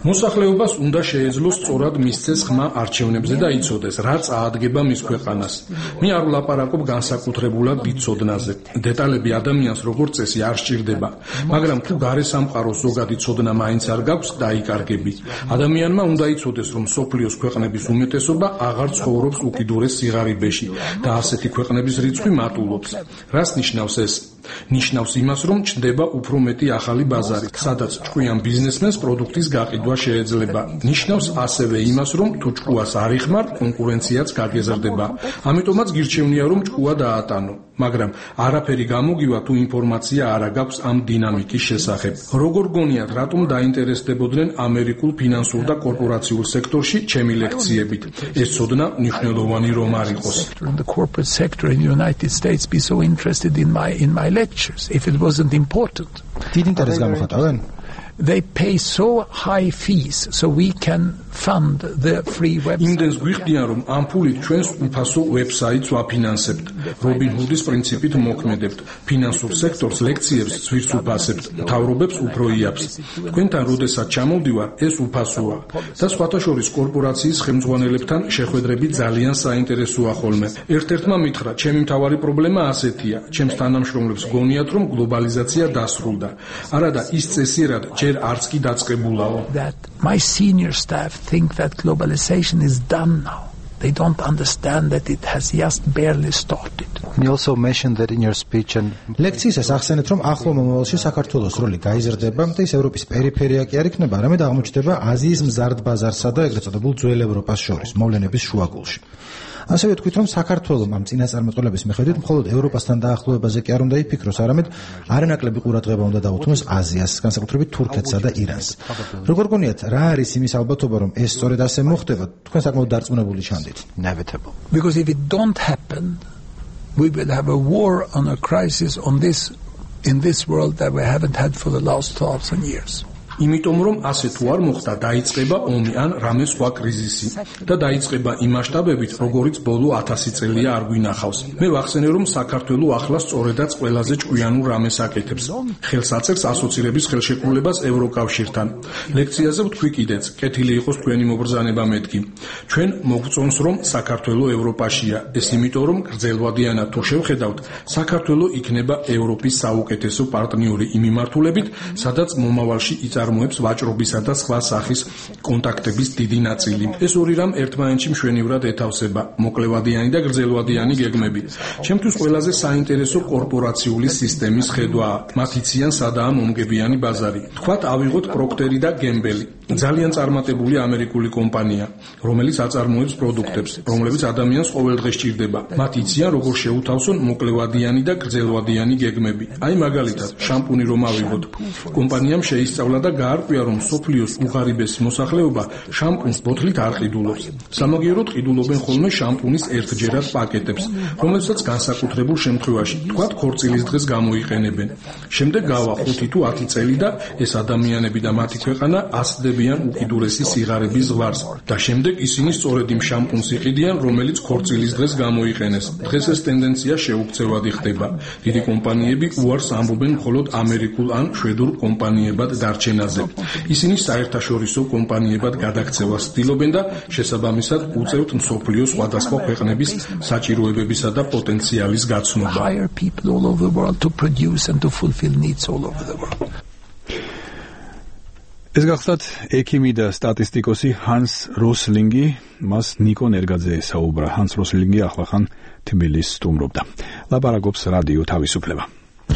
მოსახლეობას უნდა შეეძლოს სწორად მისცეს ხმა არჩევნებზე და იცოდეს, რა წაადგება მის ქვეყანას. მე არ ვლაპარაკობ განსაკუთრებულად დიდ ცოდნაზე. დეტალები ადამიანს როგორც წესი არ სჭირდება, მაგრამ თუ გარესამყაროს ზოგადი ცოდნა მაინც არ გაქვს, დაიკარგები. ადამიანმა უნდა იცოდეს, რომ სოფლიოს ქვეყნების უმეტესობა აღარ ცხოვრობს უკიდურეს სიღარიბეში და ასეთი ქვეყნების რიცხვი მატულობს. რას ნიშნავს ეს? ნიშნავს იმას, რომ ჩნდება უფრო მეტი ახალი ბაზარი, სადაც ჭკვიან ბიზნესმენს პროდუქტის გაყიდვა შეიძლება. ნიშნავს ასევე იმას, რომ თუ ჭკუას არ იხმარ, კონკურენციაც გაგეზრდება. ამიტომაც გირჩევნია, რომ ჭკუა დაატანო. მაგრამ არაფერი გამოგივა, თუ ინფორმაცია არ აქვს ამ დინამიკის შესახებ. როგორ გონიათ, რატომ დაინტერესდებოდნენ ამერიკულ ფინანსურ და კორპორაციულ სექტორში ჩემი ლექციებით? ეს ცოდნა მნიშვნელოვანი რომ არ იყოს. The corporate sector in the United States be so interested in my lectures if it wasn't important. დიდ ინტერესს გამოხატავენ? They pay so high fees so we can fund the free website. იმდენს გვიხდიან, რომ ამ ფულით ჩვენს უფასო ვებსაიტს ვაფინანსებთ. რობინ ჰუდის პრინციპით მოქმედებთ. ფინანსურ სექტორს ლექციებს ცვირს უფასებთ, მთავრობებს უფრო იაფს. თქვენთან როდესაც ჩამოვდივარ, ეს უფასოა. და სხვათა შორის კორპორაციის ხელმძღვანელებთან შეხვედრები ძალიან საინტერესოა ხოლმე. ერთ-ერთმა მითხრა, ჩემი მთავარი პრობლემა ასეთია. ჩემს თანამშრომლებს გონიათ, რომ გლობალიზაცია დასრულდა. არადა ის წესიერად ჯერ არც კი დაწყებულაო. That my senior staff think that globalization is done now. They don't understand that it has just barely started. You also mentioned that in your speech and ლექციისას ახსენეთ, რომ ახლო მომავალში საქართველოს როლი გაიზრდება და ის ევროპის პერიფერია კი არ იქნება, არამედ აღმოჩნდება აზიის მზარდ ბაზარსა და ეგრეთ წოდებულ ძველ ევროპას შორის, მოვლენების შუაგულში. ასევე თქვით, რომ საქართველოს ამ წინასწარმეტყველების მიხედვით მხოლოდ ევროპასთან დაახლოებაზე კი არ უნდა იფიქროს, არამედ არანაკლები ყურადღება უნდა დაუთმოს აზიას, განსაკუთრებით თურქეთსა და ირანს. როგორ გონიათ, რა არის იმის ალბათობა, რომ ეს სწორედ ასე მოხდება? თქვენ საკმაოდ დარწმუნებული ჩანდით. inevitable. Because if it don't happen, we will have a war on a crisis in this world that we haven't had for the last 1,000 years. იმიტომ რომ ასე თუ არ მოხდა, დაიწყება ომი ან რამე სხვა კრიზისი და დაიწყება იმ მასშტაბებით, როგორიც ბოლო 1000 წელია არ გვინახავს. მე ვახსენე, რომ საქართველოს ახლა სწორედაც ყველაზე ჭკვიანურ რამეს აკეთებს. ხელს აწერს ასოცირების ხელშეკრულებას ევროკავშირთან. ლექციაზე ვთქვი კიდეც, კეთილი იყოს თქვენი მობრძანება მეთქი. ჩვენ მოგწონს, რომ საქართველოს ევროპაშია. ეს იმიტომ, რომ გრძელვადიანად თუ შევხედავთ, საქართველოს იქნება ევროპის საუკეთესო პარტნიორი იმ მიმართულებით, სადაც მომავალში წარმოებს ვაჭრობისა და სხვა სახის კონტაქტების დიდი ნაწილი. ეს ორი რამ ერთმანეთში მშვენივრად ეთავსება, მოკლევადიანი და გრძელვადიანი გეგმები. ჩემთვის ყველაზე საინტერესო კორპორაციული სისტემის ხედვაა. მათ იციან სადაა მომგებიანი ბაზარი. თქვათ, ავიღოთ პროქტერი და გემბელი. ძალიან წარმატებული ამერიკული კომპანია, რომელიც აწარმოებს პროდუქტებს, რომლებიც ადამიანს ყოველდღე სჭირდება. მათ იციან, როგორ შეუთავსონ მოკლევადიანი და გრძელვადიანი გეგმები. აი მაგალითად, შამპუნი რომ ავიღოთ. კომპანიამ შეისწავლა და გაარკვია, რომ სოფლიოს უღარიბესი მოსახლეობა შამპუნს ბოთლით არ ყიდულობს. სამაგიეროდ ყიდულობენ ხოლმე შამპუნის ერთჯერად პაკეტებს, რომელსაც განსაკუთრებულ შემთხვევაში, თქვათ, ქორწილის დღეს გამოიყენებენ. შემდეგ გავა 5 თუ 10 წელი და ეს ადამიანები და მათი ქვეყანა ასდებიან უკიდურესი სიღარიბის ზღვარს და შემდეგ ისინი სწორედ იმ შამპუნს იყიდიან, რომელიც ქორწილის დღეს გამოიყენეს. დღეს ეს ტენდენცია შეუქცევადი ხდება. დიდი კომპანიები უარს ამბობენ მხოლოდ ამერიკულ ან შვედურ კომპანიებად დარჩენაზე. ისინი საერთაშორისო კომპანიებად გადაქცევას ცდილობენ და შესაბამისად უწევთ მსოფლიოს სხვადასხვა ქვეყნების საჭიროებებისა და პოტენციალის გაცნობა. Hire people all over the world to produce and to fulfill needs all over the world. ეს გახლავთ ექიმი და სტატისტიკოსი ჰანს როსლინგი, მას ნიკო ნერგაძე ესაუბრა. ჰანს როსლინგი ახლახან თბილისს სტუმრობდა. ლაპარაკობს რადიო თავისუფლება.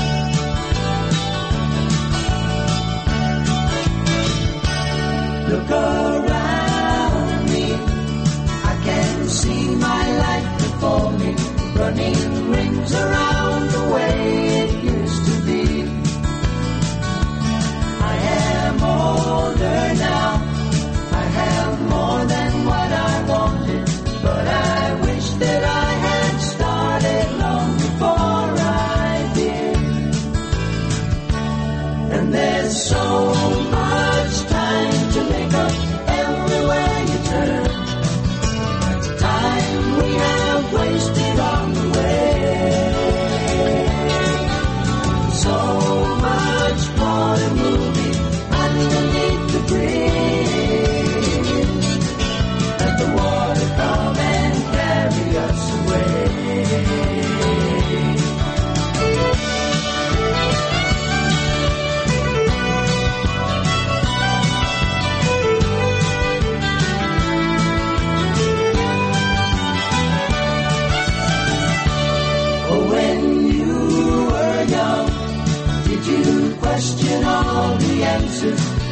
Look around me, I can see my life before me, running rings around the way it used to be. I am older now, I have more than what I wanted, but I wish that I had started long before I did. And there's so much time to make up everywhere you turn. Time we have wasted on the way.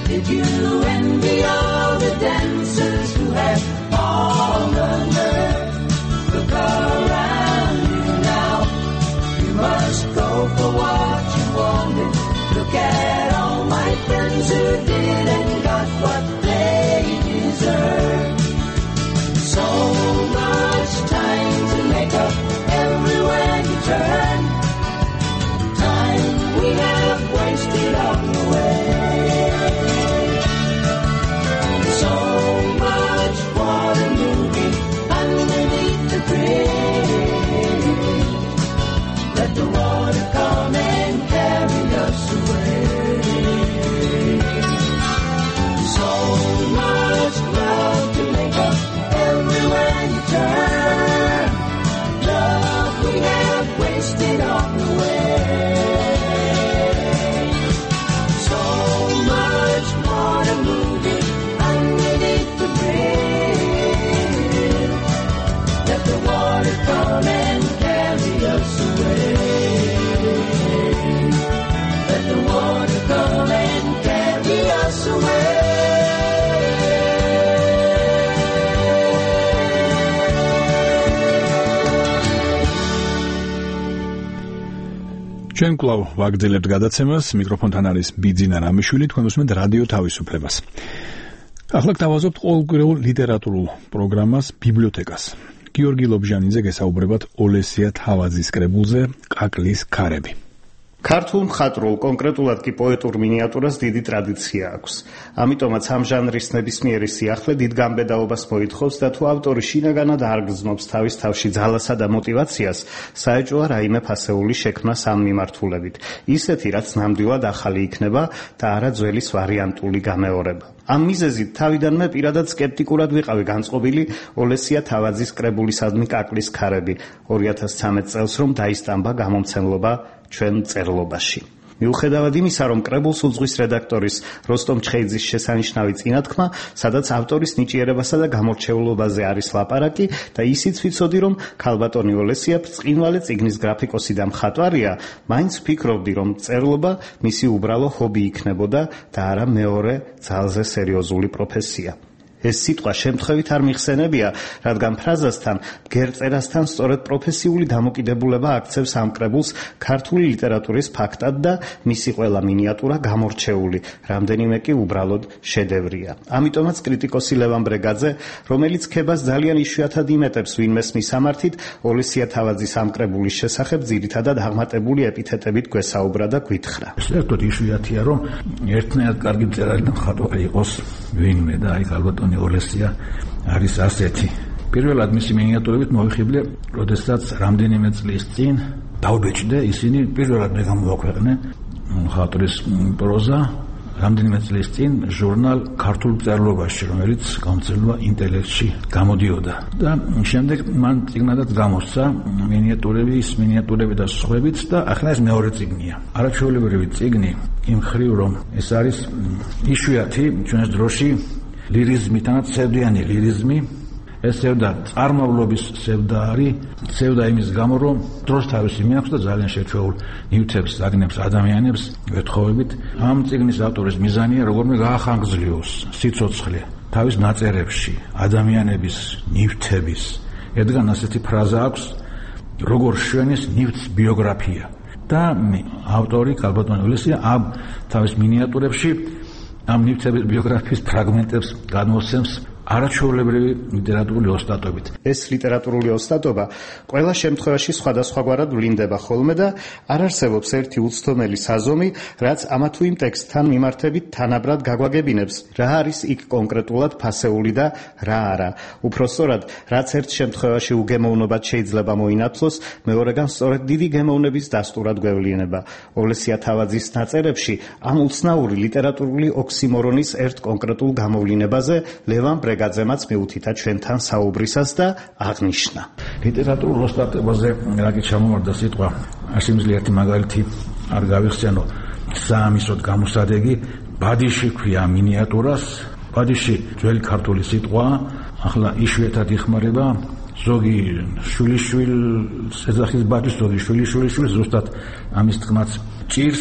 Did you envy all the dancers who have all the nerve? Look around you now. You must go for what you wanted. Look at all my friends who didn't got what they deserve. So much time to make up everywhere you turn. Time we have wasted on the way. So much water moving underneath the bridge. Let the water come and carry us away. So much love to make up everywhere you turn. Love we have wasted on the way. So much water moving underneath the bridge. Let the water come and carry us away. Let the water come and carry us away. ჩვენ კვლავ ვაგრძელებთ გადაცემას. მიკროფონთან არის ბიძინა რამიშვილი, თქვენ უსმენთ რადიო თავისუფლებას. ახლა გთავაზობთ ყოველკვირეულ ლიტერატურულ პროგრამას ბიბლიოთეკას. გიორგი ლობჟანიძე გესაუბრებათ ოლესია თავაძის კრებულზე კაკლის ქარები. ქართულ მხატვრულ, კონკრეტულად კი პოეტურ მინიატურას დიდი ტრადიცია აქვს. ამიტომაც ამ ჟანრის ნებისმიერი სიახლე დიდ გამბედაობას მოითხოვს და თუ ავტორი შინაგანად არ გრძნობს თავის თავში ძალასა და мотивაციას, საეჭვოა რაიმე ფასეული შექმნა ამ მიმართულებით. ისეთი, რაც ნამდვილად ახალი იქნება და არა ძველის ვარიანტული გამეორება. ამ მიზეზით თავიდანვე პირადად სკეპტიკურად ვიყავი განწყობილი ოლესია თავაძის კრებულისადმი კაკლის ქარები 2013 წელს, რომ დაისტამბა გამომცემლობა ჩვენ წერლობაში. მიუხედავად იმისა, რომ კრებულს უძღვის რედაქტორის როსტომ ჩხეიძის შესანიშნავი წინათქმა, სადაც ავტორის ნიჭიერებასა და გამორჩეულობაზე არის ლაპარაკი და ისიც ვიცოდი, რომ ქალბატონი ოლესია ბრწყინვალე წიგნის გრაფიკოსი და მხატვარია, მაინც ვფიქრობდი, რომ წერლობა მისი უბრალო ჰობი იქნებოდა და არა მეორე ძალზე სერიოზული პროფესია. ეს სიტყვა შემთხვევით არ მიხსენებია, რადგან ფრაზასთან, გერწერასთან სწორედ პროფესიული დამოკიდებულება აქცევს ამ კრებულს ქართული ლიტერატურის ფაქტად და მისი ყველა მინიატურა გამორჩეული, რამდენიმე კი უბრალოდ შედევრია. ამიტომაც კრიტიკოსი ლევან ბრეგაძე, რომელიც ქებას ძალიან იშვიათად იმეტებს ვინმეს მისამართით, ოლესია თავაძის ამ კრებულის შესახებ ძირითადად აღმატებული ეპითეტებით გვესაუბრა და გვითხრა. საერთოდ იშვიათია, რომ ერთნაირად კარგი მწერალი და მხატვარი იყოს ვინმე და აი ქალბატონი ოლესია არის ასეთი. პირველად მისი მინიატურებით მოვიხიბლე, როდესაც რამდენიმე წლის წინ დავბეჭდე, ისინი პირველად მე გამოვაქვეყნე მხატვრის პროზა რამდენიმე წლის წინ ჟურნალ ქართულ მწერლობაში, რომელიც გამოცემლობა ინტელექტში გამოდიოდა. და შემდეგ მან წიგნადაც გამოსცა მინიატურები და სხვებიც და ახლა ეს მეორე წიგნია. არაჩვეულებრივი წიგნი იმ ხრივ, რომ ეს არის იშვიათი ჩვენს დროში ლირიზმი, თანაც სევდიანი ლირიზმი. ეს სევდა წარმავლობის სევდა არის, სევდა იმის გამო, რომ დროს თავისი მიაქვს და ძალიან შეჩვეულ ნივთებს აგნებს ადამიანებს ვეთხოვებით. ამ წიგნის ავტორის მიზანია როგორმე გაახანგრძლივოს სიცოცხლე თავის ნაწერებში, ადამიანების ნივთების. ედგან ასეთი ფრაზა აქვს, როგორ შვენის ნივთს ბიოგრაფია. და ავტორი ქალბატონი ოლესია ამ თავის მინიატურებში ამ ნივთების ბიოგრაფიის ფრაგმენტებს განმოსცემს არაჩვეულებრივი ლიტერატურული ოსტატობით. ეს ლიტერატურული ოსტატობა ყველა შემთხვევაში სხვადასხვაგვარად ვლინდება ხოლმე და არ არსებობს ერთი უცდომელი საზომი, რაც ამა თუ იმ ტექსტთან მიმართებით თანაბრად გაგვაგებინებს, რა არის იქ კონკრეტულად ფასეული და რა არა. უფრო სწორად, რაც ერთ შემთხვევაში უგემოვნობად შეიძლება მოინათლოს, მეორეგან სწორედ დიდი გემოვნების დასტურად გვევლინება. ოლესია თავაძის ნაწერებში ამ უცნაური ლიტერატურული ოქსიმორონის ერთ კონკრეტულ გამოვლინებაზე ლევან ბრეგაძემაც მიუთითა ჩვენთან საუბრისას და აღნიშნა. ლიტერატურულ ოსტატობაზე რაკი ჩამომარდა სიტყვა, არ შემიძლია ერთი მაგალითი არ გავიხსენო. საამისოდ გამოსადეგი ბადიში ქვია მინიატურას. ბადიში ძველი ქართული სიტყვაა, ახლა იშვიათად იხმარება. ზოგი შვილიშვილს ეძახის ბადიშს, ზოგი შვილიშვილს, ზუსტად ამის თქმაც ჭირს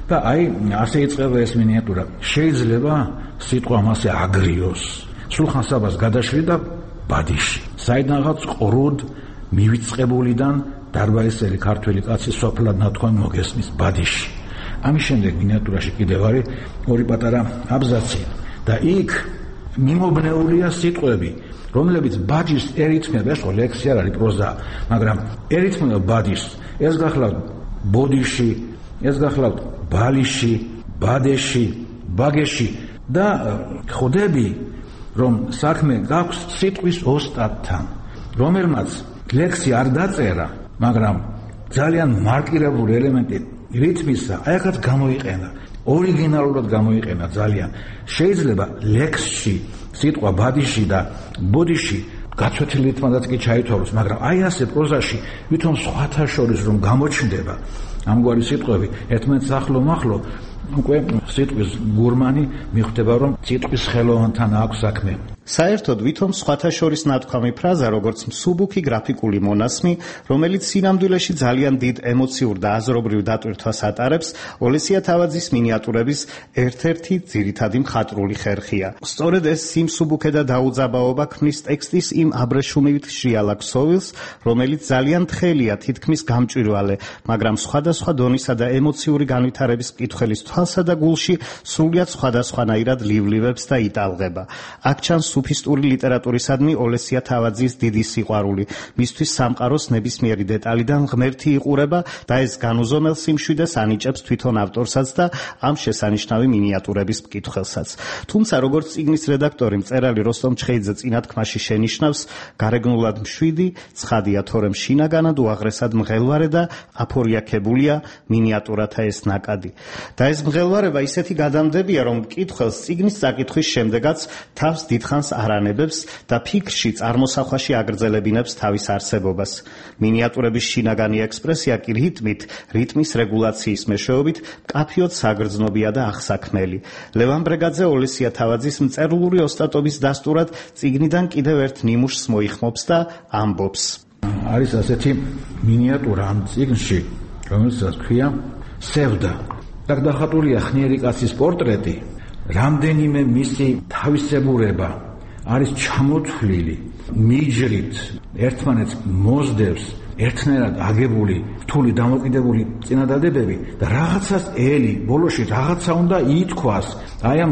და აი ასე იწყება ეს მინიატურა. შეიძლება სიტყვა მასე აგრიოს. სულხან-საბას გადაშლი და ბადიში. საიდანღაც ყრუდ მივიწყებულიდან დარბაისელი ქართველი კაცი სოფლად ნათქვამი მოგესმის ბადიში. ამის შემდეგ მინიატურაში კიდევ არის ორი პატარა აბზაცი და იქ მიმობნეულია სიტყვები, რომლებიც ბაჯის ერითმება, ეს ლექსი არ არის პროზა, მაგრამ ერითმება ბაჯის. ეს გახლავთ ბოდიში, ეს გახლავთ ბალიში, ბადეში, ბაგეში და ხვდები, რომ საქმე გაქვს სიტყვის ოსტატთან, რომელმაც ლექსი არ დაწერა, მაგრამ ძალიან მარკირებული ელემენტი რითმისა, აი ახაც გამოიყენა, ორიგინალურად გამოიყენა ძალიან. შეიძლება ლექსში სიტყვა ბადიში და ბოდიში გაცვეთილი რითმადაც კი ჩაითვალოს, მაგრამ აი ასე პროზაში ვითომ სხვათა შორის რომ გამოჩნდება ამგვარი სიტყვები, ერთმანეთს ახლო-მახლო, უკვე სიტყვის გურმანი მიხვდება, რომ სიტყვის ხელოვანთან აქვს საქმე. საერთოდ ვითომ სხვათა შორის ნათქვამი ფრაზა, როგორც მსუბუქი გრაფიკული მონასმი, რომელიც სინამდვილეში ძალიან დიდ ემოციურ და აზრობრივ დატვირთვას ატარებს, ოლესია თავაძის მინიატურების ერთ-ერთი ძირითადი მხატვრული ხერხია. სწორედ ეს სიმსუბუქე და დაუძაბაობა ქმნის ტექსტის იმ აბრეშუმივით შრიალა ქსოვილს, რომელიც ძალიან თხელია, თითქმის გამჭვირვალე, მაგრამ სხვადასხვა დონისა და ემოციური განვითარების მკითხველის თვალსა და გულში სრულიად სხვადასხვანაირად ლივლივებს და იტალღება. აქ ჩანს სუფისტური ლიტერატურისადმი ოლესია თავაძის დიდი სიყვარული, მისთვის სამყაროს ნებისმიერი დეტალიდან ღმერთი იყურება და ეს განუზომელ სიმშვიდეს ანიჭებს თვითონ ავტორსაც და ამ შესანიშნავი მინიატურების მკითხველსაც. თუმცა როგორც წიგნის რედაქტორი მწერალი როსტომ ჩხეიძე წინათქმაში შენიშნავს, გარეგნულად მშვიდი, ცხადია თორემ შინაგანად უაღრესად მღელვარე და აფორიაქებულია მინიატურათა ეს ნაკადი. და ეს მღელვარება ისეთი გადამდებია, რომ მკითხველს წიგნის წაკითხვის შემდეგაც თავს დიდხანს არანებებს და ფიქრში წარმოსახვაში აგრძელებინებს თავის არსებობას. მინიატურების შინაგანი ექსპრესია კი რიტმის რეგულაციის მეშვეობით მკაფიოდ საგრძნობია და აღსაქმელი. ლევან ბრეგაძე ოლესია თავაძის მწერლური ოსტატობის დასტურად წიგნიდან კიდევ ერთ ნიმუშს მოიხმობს და ამბობს. არის ასეთი მინიატურა ამ წიგნში, რომელსაც ქვია სევდა. აქ დახატულია ხნიერი კაცის პორტრეტი, რამდენიმე მისი თავისებურება არის ჩამოთვლილი მიჯრით, ერთმანეთს მოსდევს, ერთნაირად აგებული, რთული დამოკიდებული წინადადებები და რაღაცას ელი, ბოლოში რაღაცა უნდა ითქვას. აი ამ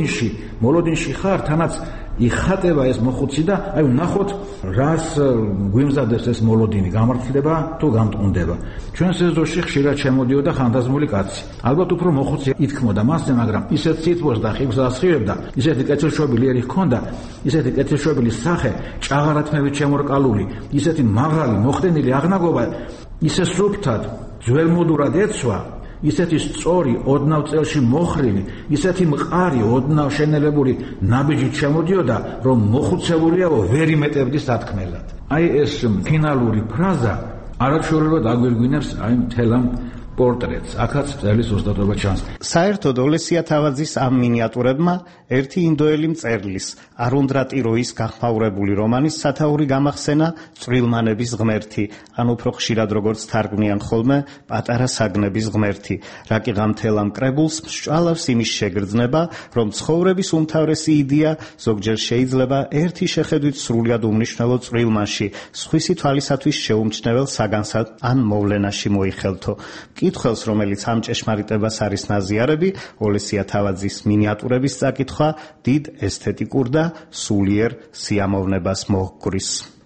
მოლოდინში ხარ, თანაც იხატება ეს მოხუცი და აი ვნახოთ რას გვიმზადებს ეს მოლოდინი, გამართლდება თუ გამტყუნდება. ჩვენს ეზოში ხშირად შემოდიოდა ხანდაზმული კაცი. ალბათ უფრო მოხუცი ითქმოდა მასზე, მაგრამ ისეთ სიტყვას და ხიბს ასხივებდა, ისეთი კეთილშობილი ჰქონდა, ისეთი კეთილშობილი სახე, ჭაღარათმებით შემორკალული, ისეთი მაღალი, მოხდენილი აღნაგობა, ისე სუფთად, ძველმოდურად ეცვა, ისეთი სწორი, ოდნავ წელში მოხრილი, ისეთი მყარი, ოდნავ შენელებული ნაბიჯით შემოდიოდა, რომ მოხუცებულიაო ვერ იმეტებდი სათქმელად. აი ეს ფინალური ფრაზა არაჩვეულებად აგვირგვინებს აი მთელ ამ პორტრეტს. აქაც მწერლის ოსტატობა ჩანს. საერთოდ ოლესია თავაძის ამ მინიატურებმა ერთი ინდოელი მწერლის არუნდრატი როის გახმაურებული რომანის სათაური გამახსენა წვრილმანების ღმერთი, ან უფრო ხშირად როგორც თარგმნიან ხოლმე პატარა საგნების ღმერთი. რაკიღა მთელ ამ კრებულს მსჭვალავს იმის შეგრძნება, რომ ცხოვრების უმთავრესი იდეა ზოგჯერ შეიძლება ერთი შეხედვით სრულიად უმნიშვნელო წვრილმანში, სხვისი თვალისათვის შეუმჩნეվել საგანსად ან მოვლენაში მოიხელთო. მკითხველს, რომელიც ამ ჭეშმარიტებას არის ნაზიარები, ოლესია თავაძის მინიატურების წაკითხვა დიდ ესთეტიკურ და სულიერ სიამოვნებას მოჰკვრის.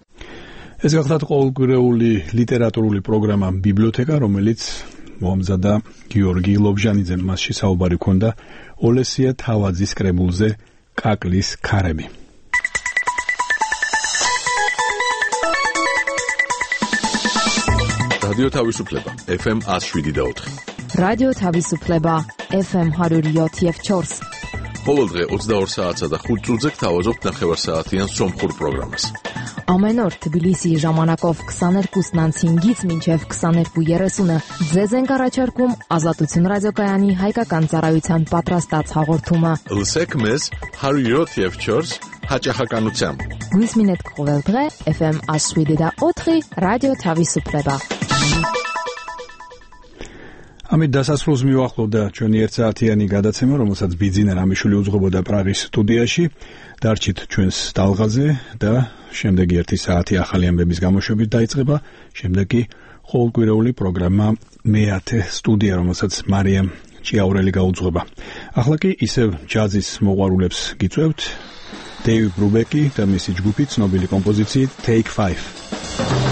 ეს გახლავთ ყოველკვირეული ლიტერატურული პროგრამა ბიბლიოთეკა, რომელიც მოამზადა გიორგი ლობჟანიძემ. მასში საუბარი ჰქონდა ოლესია თავაძის კრებულზე კაკლის ქარები. რადიო თავისუფლება FM 107.4. რადიო თავისუფლება FM 107.4. ყოველდღე 22 საათსა და 5 წუთზე გთავაზობთ ნახევარსაათიან სომხურ პროგრამას. Ամեն օր Թբիլիսի ժամանակով 22:05-ից մինչև 22:30 ձեզ ենք առաջարկում Ազատություն ռադիոկայանի հայկական ծառայության պատրաստած հաղորդումը. Լսեք մեզ 107.4 հաճախականությամբ. Գույսմինետ կողելդղե FM 107.4 ռադիո Թավիսուպլեբա. ამით დასასრულს მივახლოვდა ჩვენი ერთსაათიანი გადაცემა, რომელსაც ბიძინა რამიშვილი უძღვებოდა პრაღის სტუდიაში. დარჩით ჩვენს ტალღაზე და შემდეგი 1 საათი ახალი ამბების გამოშვებით დაიწყება. შემდეგ კი ყოველკვირეული პროგრამა მე-10 სტუდია, რომელსაც მარიამ ჭიაურელი გაუძღვება. ახლა კი ისევ ჯაზის მოყვარულებს გიწევთ. დეივ ბრუბეკი და მისი ჯგუფი ცნობილი კომპოზიციით Take 5.